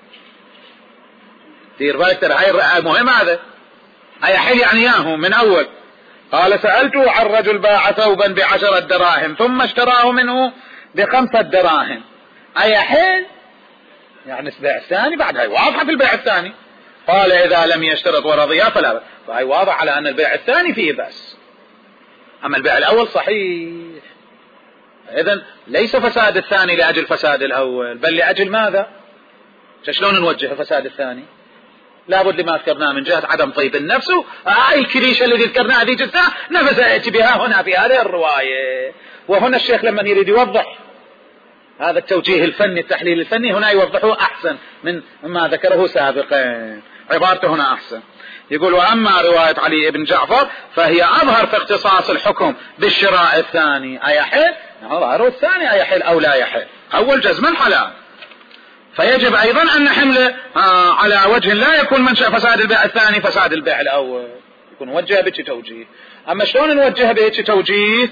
دير بالك ترى هاي مهم هذا. أيحل يعني ياهو من أول. قال سألته عن رجل باع ثوبا ب10 دراهم ثم اشتراه منه ب5 دراهم أيحل؟ يعني البيع الثاني بعد، هاي واضحة في البيع الثاني. قال إذا لم يشترط ورضيا فلا بأس. فهي واضح على أن البيع الثاني فيه بأس، أما البيع الأول صحيح. إذن ليس فساد الثاني لأجل فساد الأول، بل لأجل ماذا؟ شلون نوجه فساد الثاني؟ لابد لما ذكرناه من جهة عدم طيب النفس. هاي الكريشة الذي ذكرناها ذي جثة نفس يأتي بها هنا في هذه الرواية. وهنا الشيخ لما يريد يوضح هذا التوجيه الفني التحليل الفني هنا يوضحه أحسن من ما ذكره سابقا، عبارته هنا أحسن. يقول وأما رواية علي بن جعفر فهي أظهر في اختصاص الحكم بالشراء الثاني أيحل، ظاهره الثاني أيحل أو لا يحل، أول جزما حلال. فيجب أيضا أن نحمله على وجه لا يكون منشأ فساد البيع الثاني فساد البيع الأول، يكون وجه بك توجيه. أما شلون نوجه بك توجيه؟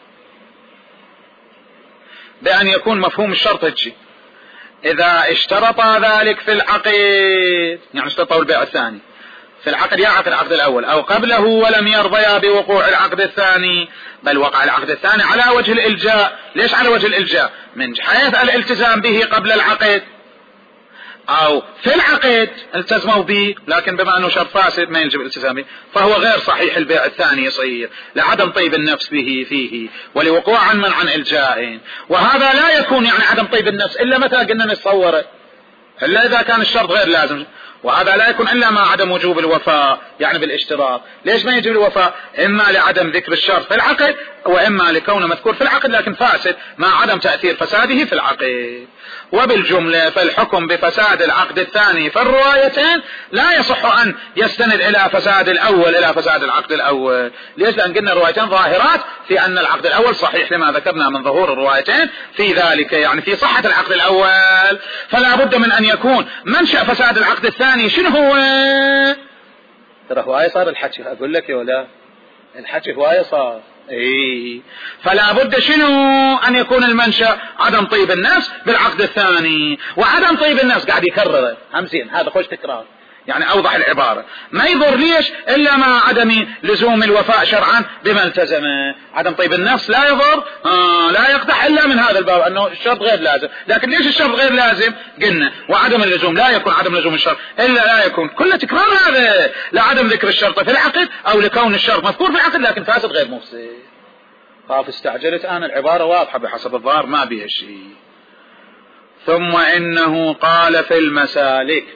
بأن يكون مفهوم الشرط هجي إذا اشترط ذلك في العقد، يعني اشترطوا البيع الثاني في العقد يعني في العقد الأول أو قبله ولم يرضيا بوقوع العقد الثاني، بل وقع العقد الثاني على وجه الإلجاء. ليش على وجه الإلجاء؟ من حيث الالتزام به قبل العقد، أو في العقد التزموا به لكن بما أنه شرط فاسد ما يجب الالتزام به، فهو غير صحيح البيع الثاني يصير لعدم طيب النفس به فيه ولوقوع عن إلجاء. وهذا لا يكون يعني عدم طيب النفس إلا متى قلنا نتصوره، إلا إذا كان الشرط غير لازم. وهذا لا يكون إلا مع عدم وجوب الوفاء يعني بالاشتراط. ليش ما يجب الوفاء؟ إما لعدم ذكر الشرط في العقد، وإما لكونه مذكور في العقد لكن فاسد مع عدم تأثير فساده في العقد. وبالجملة فالحكم بفساد العقد الثاني في الروايتين لا يصح أن يستند إلى فساد الأول إلى فساد العقد الأول. ليش؟ لأن قلنا الروايتين ظاهرات في أن العقد الأول صحيح لما ذكرنا من ظهور الروايتين في ذلك، يعني في صحة العقد الأول. فلا بد من أن يكون منشأ فساد العقد الثاني شنو هو؟ ترى هواية صار الحكي، أقول لك يا ولا الحكي هواية صار. فلا بد شنو أن يكون المنشأ عدم طيب النفس بالعقد الثاني. وعدم طيب النفس قاعد يكرره همزين، هذا خوش تكرار، يعني أوضح العبارة. ما يضر ليش إلا مع عدم لزوم الوفاء شرعا بما التزمه. عدم طيب النفس لا يضر لا يقدح إلا من هذا الباب أنه الشرط غير لازم. لكن ليش الشرط غير لازم؟ قلنا وعدم اللزوم لا يكون عدم لزوم الشرط إلا لا يكون كل تكرار هذا لعدم ذكر الشرط في العقد أو لكون الشرط مذكور في العقد لكن فاسد غير مفسد. خاف استعجلت أنا العبارة واضحة بحسب الظاهر ما بيها شيء. ثم إنه قال في المسالك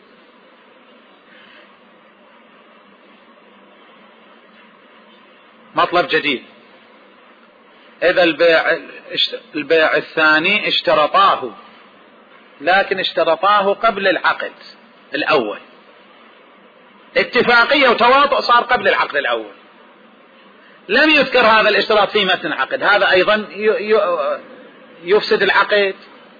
مطلب جديد. إذا البيع الثاني اشترطاه لكن اشترطاه قبل العقد الأول، اتفاقية وتواطؤ صار قبل العقد الأول، لم يذكر هذا الاشتراط في متن العقد، هذا أيضا يفسد العقد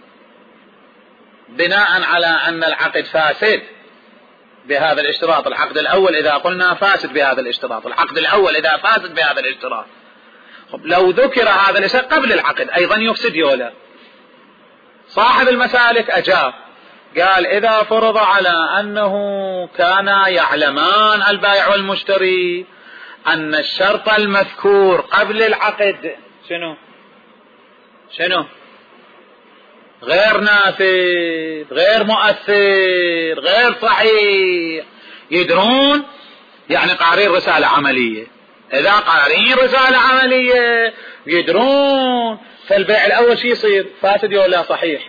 بناء على أن العقد فاسد بهذا الاشتراط. العقد الأول إذا قلنا فاسد بهذا الاشتراط، العقد الأول إذا فاسد بهذا الاشتراط، لو ذكر هذا الاشتراط قبل العقد أيضا يفسد يولا. صاحب المسالك أجاب قال إذا فرض على أنه كانا يعلمان البائع والمشتري أن الشرط المذكور قبل العقد شنو غير نافذ غير مؤثر غير صحيح، يدرون يعني قارين رسالة عملية. إذا قارين رسالة عملية يدرون فالبيع الأول شي يصير فاسد ولا صحيح؟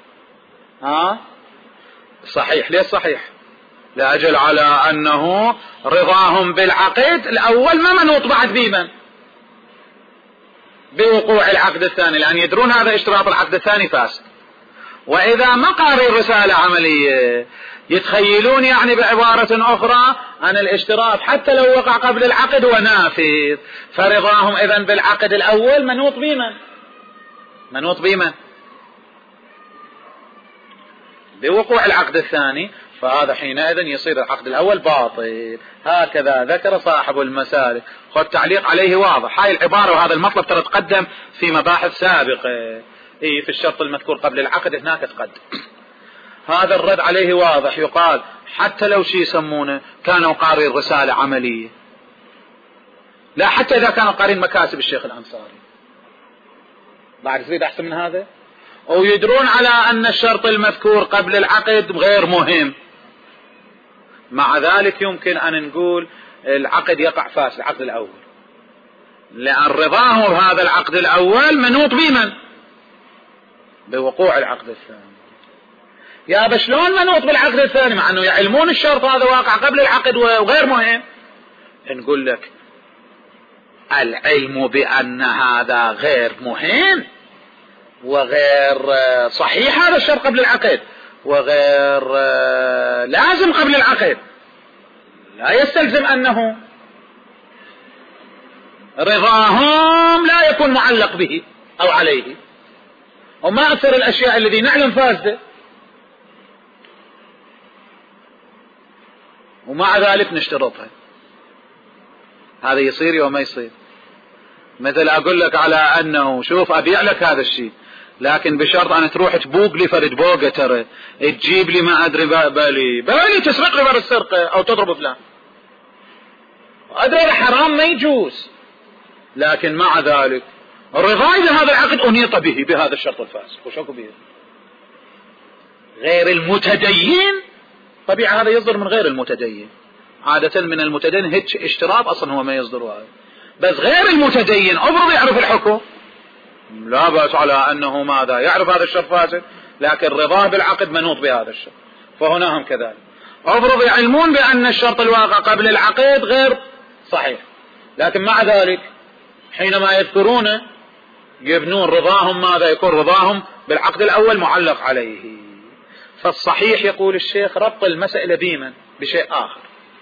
صحيح. ليش صحيح؟ لأجل على أنه رضاهم بالعقد الأول ما منوط بعد بمن بوقوع العقد الثاني، لأن يدرون هذا اشتراط العقد الثاني فاسد. وإذا ما قاري رسالة عملية يتخيلون يعني بعبارة أخرى أن الاشتراط حتى لو وقع قبل العقد هو نافذ، فرضاهم إذن بالعقد الأول منوط بمن بوقوع العقد الثاني، فهذا حينئذ يصير العقد الأول باطل. هكذا ذكر صاحب المسالك. خذ تعليق عليه واضح. هاي العبارة وهذا المطلب ترى تقدم في مباحث سابقة في الشرط المذكور قبل العقد هناك تقدم. هذا الرد عليه واضح. يقال حتى لو شي يسمونه كانوا قارين رسالة عملية، لا حتى إذا كانوا قارين مكاسب الشيخ الأنصاري بعد تريد أحسن من هذا، ويدرون على أن الشرط المذكور قبل العقد غير مهم، مع ذلك يمكن أن نقول العقد يقع فاسد العقد الأول، لأن رضاه هذا العقد الأول منوط بمن بوقوع العقد الثاني. يا بشلون منوط بالعقد الثاني مع أنه يعلمون الشرط هذا واقع قبل العقد وغير مهم؟ نقول لك العلم بأن هذا غير مهم وغير صحيح هذا الشرط قبل العقد وغير لازم قبل العقد لا يستلزم أنه رضاهم لا يكون معلق به أو عليه، وما أكثر الأشياء الذي نعلم فاسدة ومع ذلك نشترطها. هذا يصير وما يصير. مثل أقول لك على أنه شوف أبيع لك هذا الشيء لكن بشرط أن تروح تبوق لي فرد بوقة، ترى تجيب لي ما أدري بالي تسرق لي بر السرقة أو تضرب فلان، أدري حرام ما يجوز، لكن مع ذلك الرضا إذا هذا العقد أنيط به بهذا الشرط الفاسد وشكو به. غير المتدين طبيعة هذا يصدر من غير المتدين، عادة من المتدين هيك اشتراط أصلا هو ما يصدر هذا، بس غير المتدين أفرض يعرف الحكم لا بأس على أنه ماذا يعرف هذا الشرط فاسد لكن رضاه بالعقد منوط بهذا الشرط، فهنا هم كذلك. أفرض يعلمون بأن الشرط الواقع قبل العقد غير صحيح لكن مع ذلك حينما يذكرونه يبنون رضاهم ماذا يكون رضاهم بالعقد الأول معلق عليه. فالصحيح يقول الشيخ ربط المسألة بمن بشيء آخر.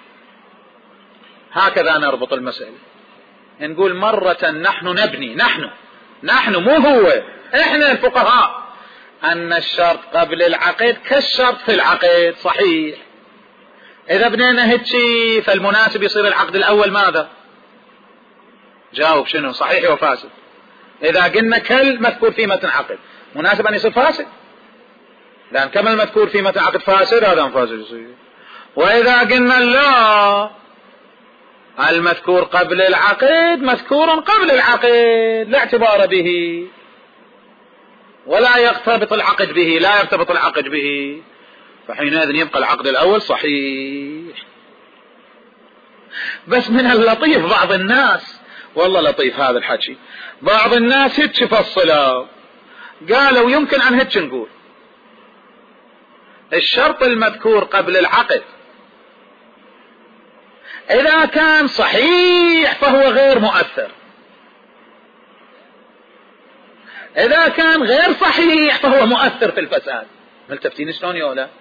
هكذا نربط المسألة، نقول مرة نحن نبني نحن مو هو احنا الفقهاء أن الشرط قبل العقد كالشرط في العقد صحيح. إذا بنينا هيك فالمناسب يصير العقد الأول ماذا؟ جاوب شنو صحيح وفاسد. إذا قلنا كالمذكور في متن عقد مناسب أن يصير فاسد، لأن كما المذكور في متن عقد فاسد هذا فاسد يصير. وإذا قلنا لا، المذكور قبل العقد مذكور قبل العقد لا اعتبار به ولا يرتبط العقد به، لا يرتبط العقد به، فحينئذ يبقى العقد الأول صحيح. بس من اللطيف بعض الناس، والله لطيف هذا الحكي، بعض الناس هيك فصلوا قالوا يمكن أن هيك نقول الشرط المذكور قبل العقد إذا كان صحيح فهو غير مؤثر، إذا كان غير صحيح فهو مؤثر في الفساد. ملتفتين شلون يا ولا؟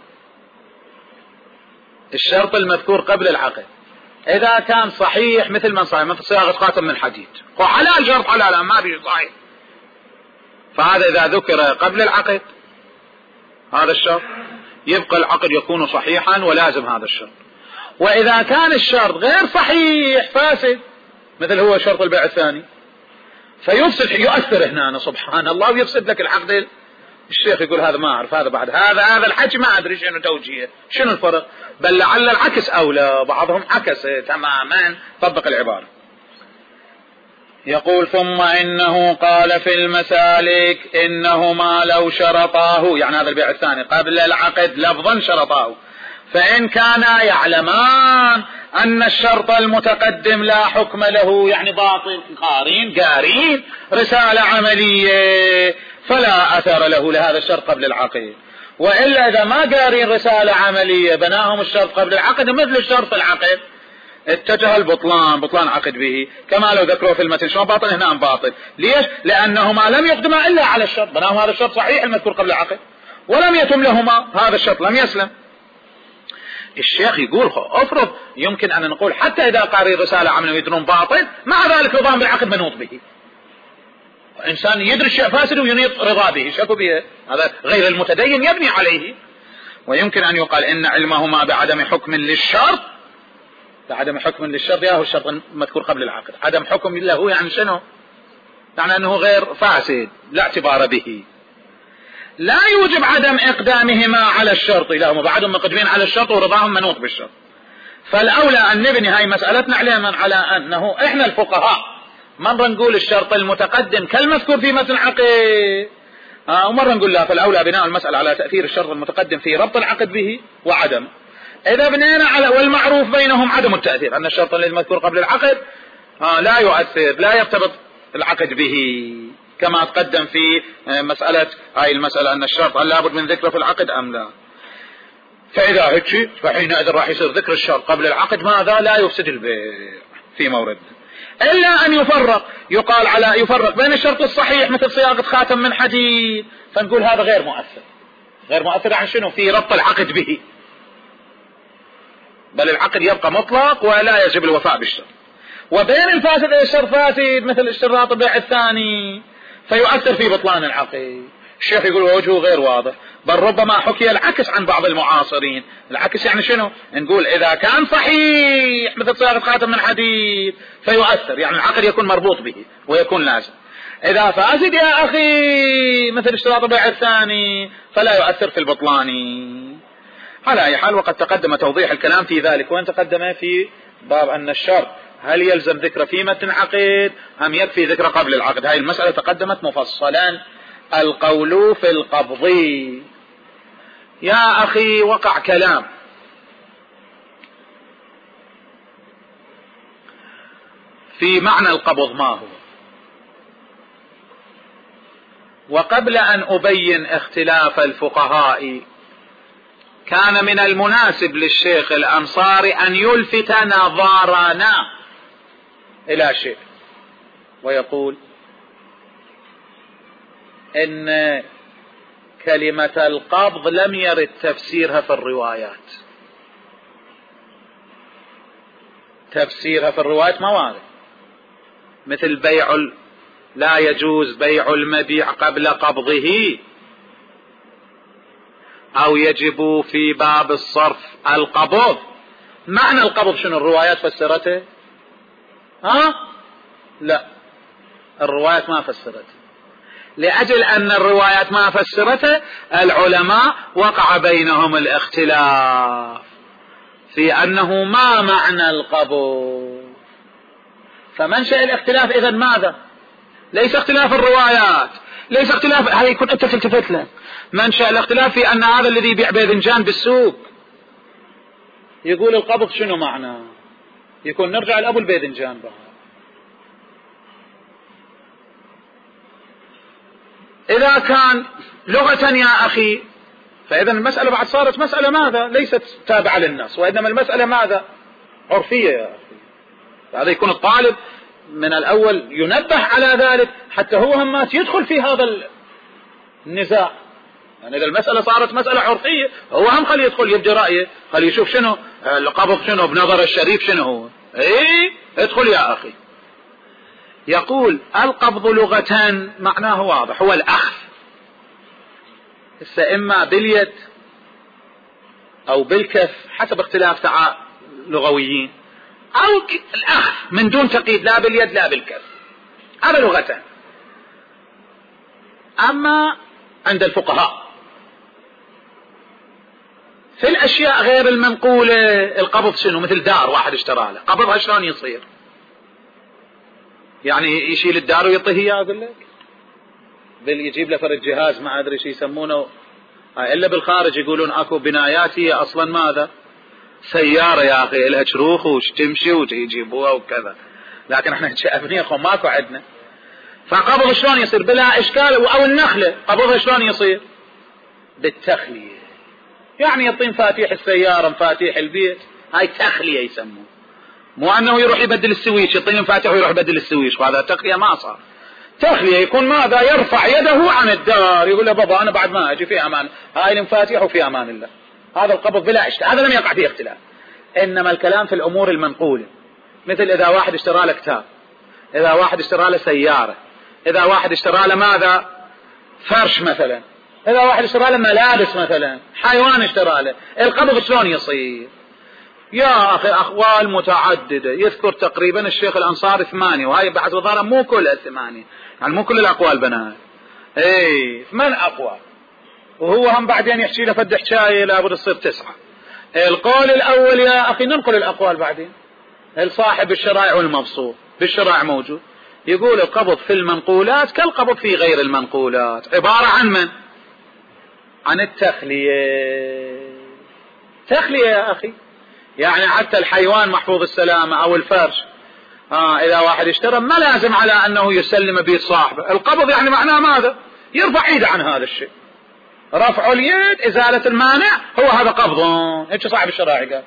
الشرط المذكور قبل العقد إذا كان صحيح مثل من صحيح، مثل صياغة خاتم من حديد، وحلال شرط حلال ما بيجي صحيح، فهذا إذا ذكر قبل العقد هذا الشرط يبقى العقد يكون صحيحا ولازم هذا الشرط. وإذا كان الشرط غير صحيح فاسد مثل هو شرط البيع الثاني فيفسد، يؤثر هنا سبحان الله ويفسد لك العقد. الشيخ يقول هذا ما أعرف، هذا بعد هذا الحكي ما أدري شنو توجيه، شنو الفرق، بل لعل العكس أولى، بعضهم عكس تماما. طبق العبارة. يقول ثم إنه قال في المسالك إنهما لو شرطاه، يعني هذا البيع الثاني قبل العقد لفظا شرطاه، فإن كانا يعلمان أن الشرط المتقدم لا حكم له، يعني باطل قارين رسالة عملية فلا أثر له لهذا الشرط قبل العقد. وإلا إذا ما قارين رسالة عملية بناهم الشرط قبل العقد مثل الشرط في العقد اتجه بطلان عقد به، كما لو ذكروا في المتن شلون باطل هنا باطل. ليش؟ لأنهما لم يقدما إلا على الشرط، بناهم هذا الشرط صحيح المذكور قبل العقد ولم يتم لهما هذا الشرط، لم يسلم. الشيخ يقول افرض يمكن أن نقول حتى إذا قاري رسالة عملية ويدرون باطل مع ذلك رضاهم بالعقد منوط به. إنسان يدري الشيء فاسد وينيط رضا به، شكو به، هذا غير المتدين يبني عليه. ويمكن أن يقال إن علمهما بعدم حكم للشرط، بعدم حكم للشرط ياهو الشرط المذكور قبل العقد، عدم حكم له يعني شنو؟ يعني أنه غير فاسد لا اعتبار به، لا يوجب عدم إقدامهما على الشرط، لا هم بعدهم مقدمين على الشرط ورضاهم منوط بالشرط. فالأولى أن نبني هاي مسألتنا على أنه إحنا الفقهاء مرة نقول الشرط المتقدم كالمذكور في متن العقد، ومرة نقول لا، فالأولى بناء المسألة على تأثير الشرط المتقدم في ربط العقد به وعدم. إذا بنينا على والمعروف بينهم عدم التأثير، أن الشرط المذكور قبل العقد لا يؤثر، لا يرتبط العقد به، كما تقدم في مسألة هاي المسألة أن الشرط هل لابد من ذكره في العقد أم لا. فإذا هيك فحينئذ راح يصير ذكر الشرط قبل العقد ماذا؟ لا يفسد البيع في مورد، إلا أن يفرق بين الشرط الصحيح مثل صياغة خاتم من حديد، فنقول هذا غير مؤثر عن شنو؟ في ربط العقد به، بل العقد يبقى مطلق ولا يجب الوفاء بالشرط. وبين الفاسد الشرط فاسد مثل اشتراط البيع الثاني فيؤثر في بطلان العقد. الشيخ يقول وجهه غير واضح، بل ربما حكي العكس عن بعض المعاصرين. العكس يعني شنو؟ نقول إذا كان صحيح مثل صياغة خاتم من حديد فيؤثر، يعني العقد يكون مربوط به ويكون لازم. إذا فاسد يا أخي مثل اشتراط البيع الثاني فلا يؤثر في البطلان. على أي حال، وقد تقدم توضيح الكلام في ذلك، وين تقدم في باب أن الشرط هل يلزم ذكر في متن عقد أم يكفي ذكر قبل العقد. هاي المسألة تقدمت مفصلا. القول في القبض يا أخي وقع كلام في معنى القبض ما هو، وقبل أن أبين اختلاف الفقهاء كان من المناسب للشيخ الأنصاري أن يلفت نظرنا إلى شيء، ويقول إن كلمة القبض لم يرد تفسيرها في الروايات، تفسيرها في الروايات ما وارد، مثل لا يجوز بيع المبيع قبل قبضه، أو يجب في باب الصرف القبض. معنى القبض شنو الروايات فسرته؟ لا، الروايات ما فسرته. لأجل أن الروايات ما فسرته العلماء وقع بينهم الاختلاف في أنه ما معنى القبض. فمنشأ الاختلاف إذن ماذا؟ ليس اختلاف الروايات، ليس اختلاف هاي كنت أنت تلتفت له. منشأ الاختلاف في أن هذا الذي يبيع باذنجان بالسوق يقول القبض شنو معنى، يكون نرجع لأبو الباذنجان بها. إذا كان لغة يا أخي فإذا المسألة بعد صارت مسألة ماذا؟ ليست تابعة للنص، وإنما المسألة ماذا؟ عرفية يا أخي. هذا يكون الطالب من الأول ينبه على ذلك حتى هو همات يدخل في هذا النزاع. يعني إذا المسألة صارت مسألة عرفية هو هم خلي يدخل يبدي رأيه، خلي يشوف شنو القبض شنو بنظر الشريف شنو هو. إيه ادخل يا أخي. يقول القبض لغة معناه واضح، هو الأخذ، إما باليد أو بالكف حسب اختلاف لغويين، أو الأخذ من دون تقييد، لا باليد لا بالكف، هذا لغة. أما عند الفقهاء في الأشياء غير المنقولة القبض شنو؟ مثل دار واحد اشترى له، قبضها شلون يصير؟ يعني يشيل الدار ويعطيه اياه؟ اقول لك يجيب له فرد جهاز ما ادري شو يسمونه، الا بالخارج يقولون اكو بنايات هي اصلا ماذا؟ سياره يا اخي لها شروخ وتمشي ويجيبوها وكذا، لكن احنا ابنيه اخو ماكو عندنا. فقبض شلون يصير؟ بلا اشكال. او النخله قبضها شلون يصير؟ بالتخليه، يعني يعطي مفاتيح السياره مفاتيح البيت، هاي تخليه يسموه، مو انه يروح يبدل السويش يعطيني مفاتيح ويروح يبدل السويش، وهذا تخليه ما صار. تخليه يكون ماذا؟ يرفع يده عن الدار، يقول له بابا انا بعد ما اجي في امان، هاي المفاتيح وفي امان الله. هذا القبض بلا اشكال، هذا لم يقع فيه اختلاف. انما الكلام في الامور المنقوله، مثل اذا واحد اشترى له كتاب، اذا واحد اشترى له سياره، اذا واحد اشترى له ماذا؟ فرش مثلا، اذا واحد اشترى له ملابس مثلا، حيوان اشترى له، القبض شلون يصير؟ يا أخي أقوال متعددة، يذكر تقريبا الشيخ الأنصاري 8، وهاي بحث وظاهرة مو كلها 8، يعني مو كل الأقوال بنات، ايه 8 أقوال، وهو هم بعدين يحكي له فد حكاية لابد تصير 9. القول الأول يا أخي ننقل الأقوال بعدين، الصاحب الشرائع والمبسوط بالشرائع موجود، يقول القبض في المنقولات كالقبض في غير المنقولات، عبارة عن من؟ عن التخلية. تخلية يا أخي، يعني حتى الحيوان محفوظ السلامة أو الفرش، إذا واحد اشترى ما لازم على أنه يسلم بيد صاحبه. القبض يعني معناه ماذا؟ يرفع ايده عن هذا الشيء، رفع اليد إزالة المانع، هو هذا قبض. هيك صاحب الشرائع قال.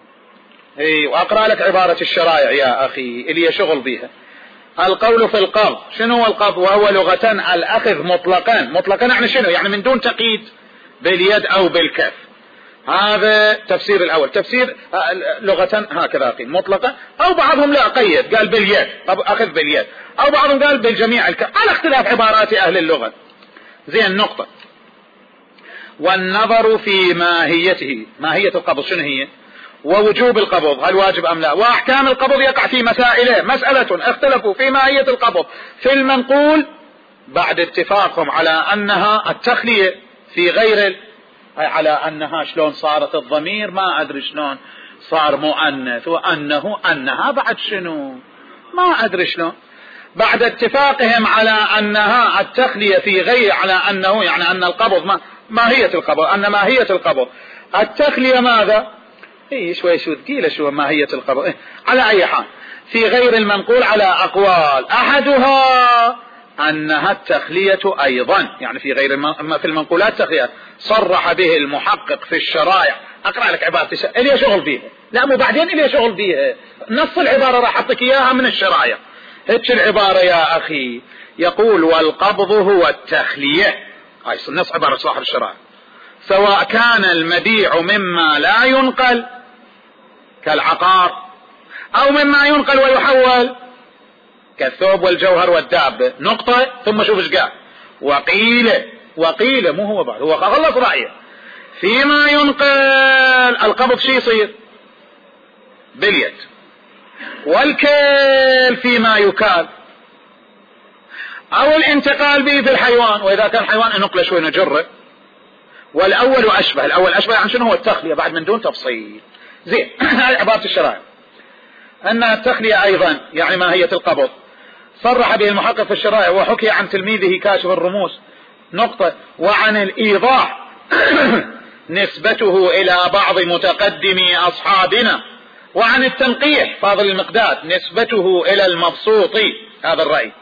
وأقرأ لك عبارة الشرائع يا أخي اللي يشغل بها. القول في القبض، شنو هو القبض؟ وهو لغة الأخذ مطلقا. مطلقا يعني شنو؟ يعني من دون تقييد باليد أو بالكف. هذا تفسير الأول. تفسير لغة هكذا قيل مطلقة، أو بعضهم لا قيد قال باليد، أخذ باليد، أو بعضهم قال بالجميع على اختلاف عبارات أهل اللغة. زين نقطة. والنظر في ماهيته، ماهية القبض شنو هي؟ ووجوب القبض هل واجب أم لا؟ وأحكام القبض يقع في مسائل. مسألة اختلفوا في ماهية القبض في المنقول بعد اتفاقهم على أنها التخلية في غير، على أنها شلون صارت الضمير ما أدري شلون صار مؤنث، وأنه أنها بعد شنو ما أدري شلون، بعد اتفاقهم على أنها التخلية في غير، على أنه يعني أن القبض ماهية القبض، أن ماهية القبض التخلية ماذا؟ شوي شو ثقيلة شو ماهية القبض. على أي حال في غير المنقول على أقوال، أحدها أنها التخلية أيضا، يعني في غير في المنقولات تخلية صرح به المحقق في الشرائع. أقرأ لك عبارة اللي شغل بيها، لا مو بعدين اللي شغل بيها، نص العبارة راح أعطيك إياها من الشرائع. هيك العبارة يا أخي، يقول والقبض هو التخلية، هاي نص عبارة صاحب الشرائع، سواء كان المبيع مما لا ينقل كالعقار، أو مما ينقل ويحول كالثوب والجوهر والدابة. نقطة. ثم شوف ايش قال. وقيل مو هو بعد، هو خلص رأيه. فيما ينقل القبض شي يصير باليد، والكيل فيما يكال، أو الانتقال به في الحيوان، وإذا كان حيوان نقله شوي نجره. والأول أشبه، الأول أشبه عن شنو هو التخلية بعد من دون تفصيل. زين. هذه عبارة الشرائع. أن التخلية أيضا يعني ماهية القبض صرح به المحقق في الشرائع، وحكي عن تلميذه كاشف الرموز نقطة، وعن الإيضاح نسبته إلى بعض متقدمي أصحابنا، وعن التنقيح فاضل المقداد نسبته إلى المبسوط. هذا الرأي.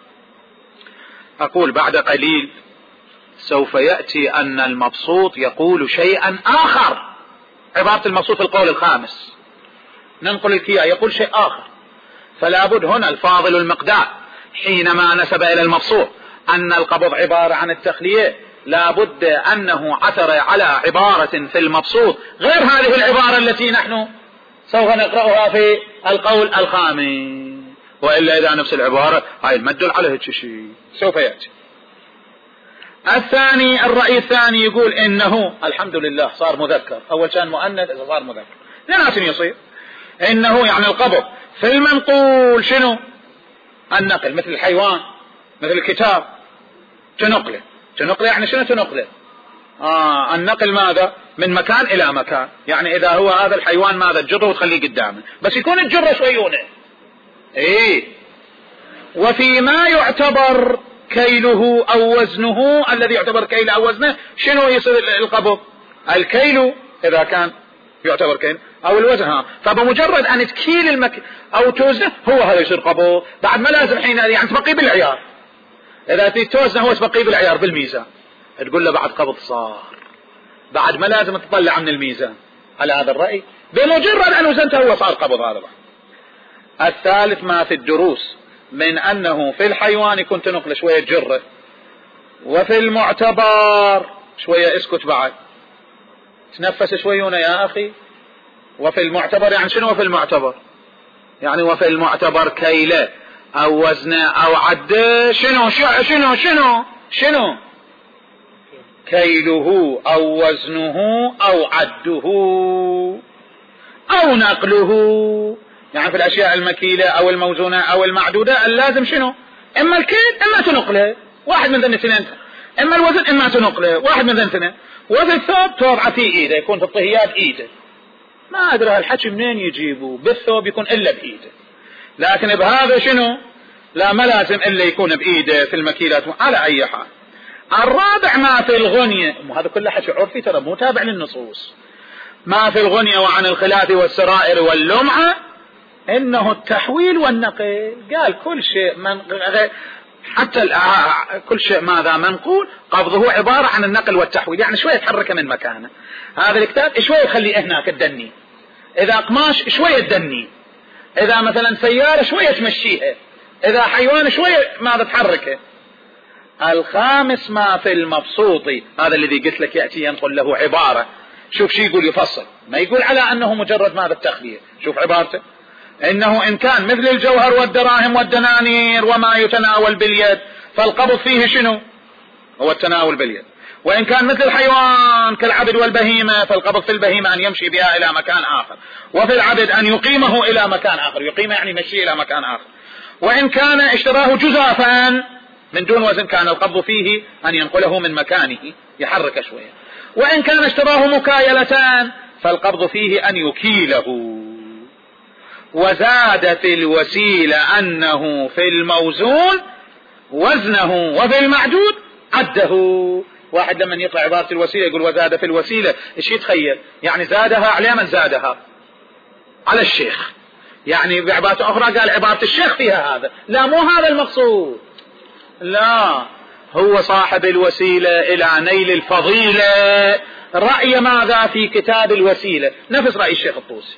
أقول بعد قليل سوف يأتي أن المبسوط يقول شيئا آخر. عبارة المبسوط في القول الخامس ننقل الكياء يقول شيء آخر، فلا بد هنا الفاضل المقداد حينما نسب إلى المبسوط أن القبض عبارة عن التخلية لا بد أنه عثر على عبارة في المبسوط غير هذه العبارة التي نحن سوف نقرأها في القول الخامس، وإلا إذا نفس العبارة هاي المدل على شيء سوف يأتي. الثاني الرأي الثاني يقول إنه الحمد لله صار مذكر، أول كان مؤنث إذا صار مذكر لناس يصير إنه يعني القبض في المنقول شنو؟ النقل، مثل الحيوان مثل الكتاب تنقله يعني شنو تنقله؟ النقل ماذا؟ من مكان إلى مكان، يعني إذا هو هذا الحيوان ماذا تجره وتخليه قدامه، بس يكون الجرة شويونه. وفيما يعتبر كيله أو وزنه، الذي يعتبر كيل أو وزنه شنو يصير القبض؟ الكيل إذا كان يعتبر كيل أو الوزن. فبمجرد أن تكيل أو توزنه هو هذا يصير قبض. بعد ما لازم حين يعني تبقي بالعيار، إذا توزنه هو تبقي بالعيار بالميزان، تقول له بعد قبض صار، بعد ما لازم تطلع من الميزان. على هذا الرأي بمجرد أن وزنته هو صار قبض. هذا الثالث ما في الدروس من أنه في الحيوان يكون تنقل شوية جرة، وفي المعتبر شوية اسكت بعد تنفس شوية يا أخي. وفي المعتبر يعني شنو؟ في المعتبر يعني وفي المعتبر كيله أو وزنه أو عده شنو كيله أو وزنه أو عده أو نقله. يعني في الأشياء المكيلة أو الموزونة أو المعدودة اللازم شنو؟ إما الكيل إما تنقله، واحد من ذن الاثنين، إما الوزن إما تنقله، واحد من ذن الاثنين. وفي الثوب توضع في إيده، يكون في الطهيات إيده، ما أدري هالحكي منين يجيبه، بالثوب يكون إلا بإيده، لكن بهذا شنو؟ لا ما لازم إلا يكون بإيده في المكيلات. على أي حال. الرابع ما في الغنية، وهذا كله حكي عرفي ترى مو تابع للنصوص. ما في الغنية وعن الخلاف والسرائر واللمعة إنه التحويل والنقل. قال كل شيء حتى كل شيء ماذا منقول قبضه عبارة عن النقل والتحويل، يعني شوية تحركه من مكانه. هذا الكتاب شوية تخليه هناك تدني، إذا قماش شوية تدني، إذا مثلا سيارة شوية تمشيها، إذا حيوان شوية ماذا تحركه. الخامس ما في المبسوط، هذا الذي قلت لك يأتي ينقل له عبارة. شوف شي يقول يفصل، ما يقول على أنه مجرد ماذا التخلية. شوف عبارته إنه إن كان مثل الجوهر والدراهم والدنانير وما يتناول باليد فالقبض فيه شنو؟ هو التناول باليد. وإن كان مثل الحيوان كالعبد والبهيمة فالقبض في البهيمة أن يمشي بها إلى مكان آخر، وفي العبد أن يقيمه إلى مكان آخر، يقيمه يعني يمشي إلى مكان آخر. وإن كان اشتراه جزافا من دون وزن كان القبض فيه أن ينقله من مكانه يحرك شوية. وإن كان اشتراه مكايلتان فالقبض فيه أن يكيله. وزاد في الوسيلة أنه في الموزون وزنه وفي المعدود عده. واحد لما يقرأ عبارة الوسيلة يقول وزاد في الوسيلة، ايش يتخيل؟ يعني زادها على من زادها؟ على الشيخ. يعني بعبارة أخرى قال عبارة الشيخ فيها هذا. لا مو هذا المقصود، لا، هو صاحب الوسيلة إلى نيل الفضيلة رأي ماذا في كتاب الوسيلة نفس رأي الشيخ الطوسي،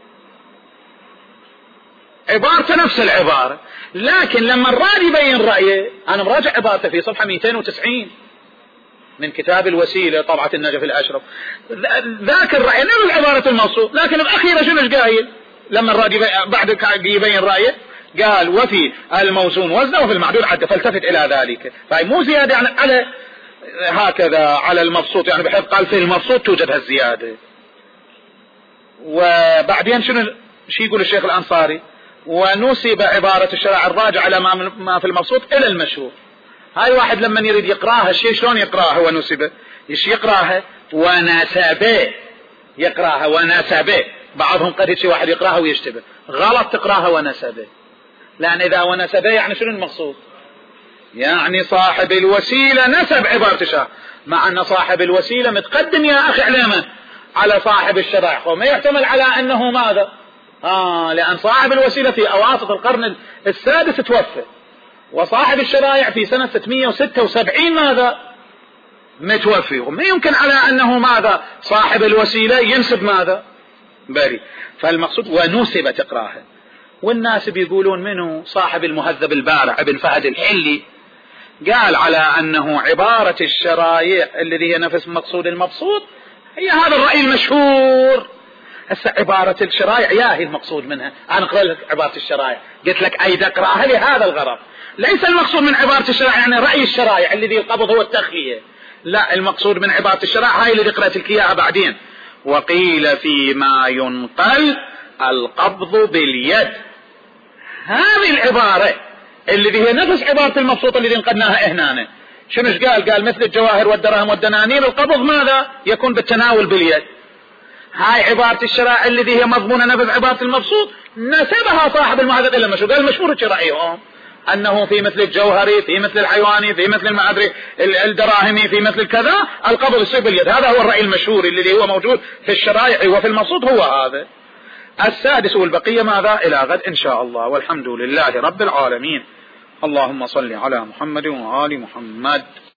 عبارته نفس العبارة، لكن لما الراد يبين رأيه، أنا مراجع عبارته في صفحة 290 من كتاب الوسيلة طبعة النجف الأشرف، ذاك الرأي نفس عبارة الموصول، لكن الأخيرة شنو قايل لما الراد بعد يبين رأيه؟ قال وفي الموزون وزنه وفي المعدود عده، فالتفت إلى ذلك. فهي مو زيادة يعني على هكذا على المبسوط، يعني بحيث قال في المبسوط توجد هالزيادة. وبعدين شنو يقول الشيخ الأنصاري؟ ونسب عبارة الشرع الراجع على ما في المبسوط إلى المشهور. هاي واحد لما يريد يقراها الشيء شلون يقراها؟ ونسبه، ايش يقراها؟ ونسبه، يقراها ونسبه، بعضهم قد يجي واحد يقراها ويشتبه، غلط تقراها ونسبه، لأن إذا ونسبه يعني شنو المقصود؟ يعني صاحب الوسيلة نسب عبارة الشرائع، مع أن صاحب الوسيلة متقدم يا أخي علما على صاحب الشرائع، وما يحتمل على أنه ماذا؟ لأن صاحب الوسيلة في أواسط القرن السادس توفى، وصاحب الشرائع في سنة 676 ماذا؟ متوفي، وما يمكن على أنه ماذا؟ صاحب الوسيلة ينسب ماذا؟ بري. فالمقصود ونسب تقراها. والناس بيقولون منه صاحب المهذب البارع ابن فهد الحلي قال على أنه عبارة الشرائع الذي هي نفس مقصود المبسوط هي هذا الرأي المشهور. هسه عبارة الشرائع يا هي المقصود منها، أنا أقرأ لك عبارة الشرائع قلت لك أي تقرأها لهذا الغرض، ليس المقصود من عبارة الشرائع يعني رأي الشرائع الذي القبض هو التخلية، لا، المقصود من عبارة الشرائع هاي اللي قرأت لك إياها بعدين. وقيل فيما ينقل القبض باليد، هذه العبارة اللي هي نفس عبارة المبسوط اللي نقلناها هنا. شنو قال مثل الجواهر والدراهم والدنانير القبض ماذا؟ يكون بالتناول باليد. هاي عبارة الشرائع اللي هي مضمونة نفس عبارة المبسوط نسبها صاحب المهذب إلى المشهور، قال المشهور رأيهم أنه في مثل الجوهري، في مثل الحيواني، في مثل المعدري الدراهمي، في مثل كذا القبض يصير باليد. هذا هو الرأي المشهور اللي هو موجود في الشرائع وفي المبسوط هو هذا. السادس والبقية ماذا؟ إلى غد إن شاء الله، والحمد لله رب العالمين. اللهم صل على محمد وآل محمد.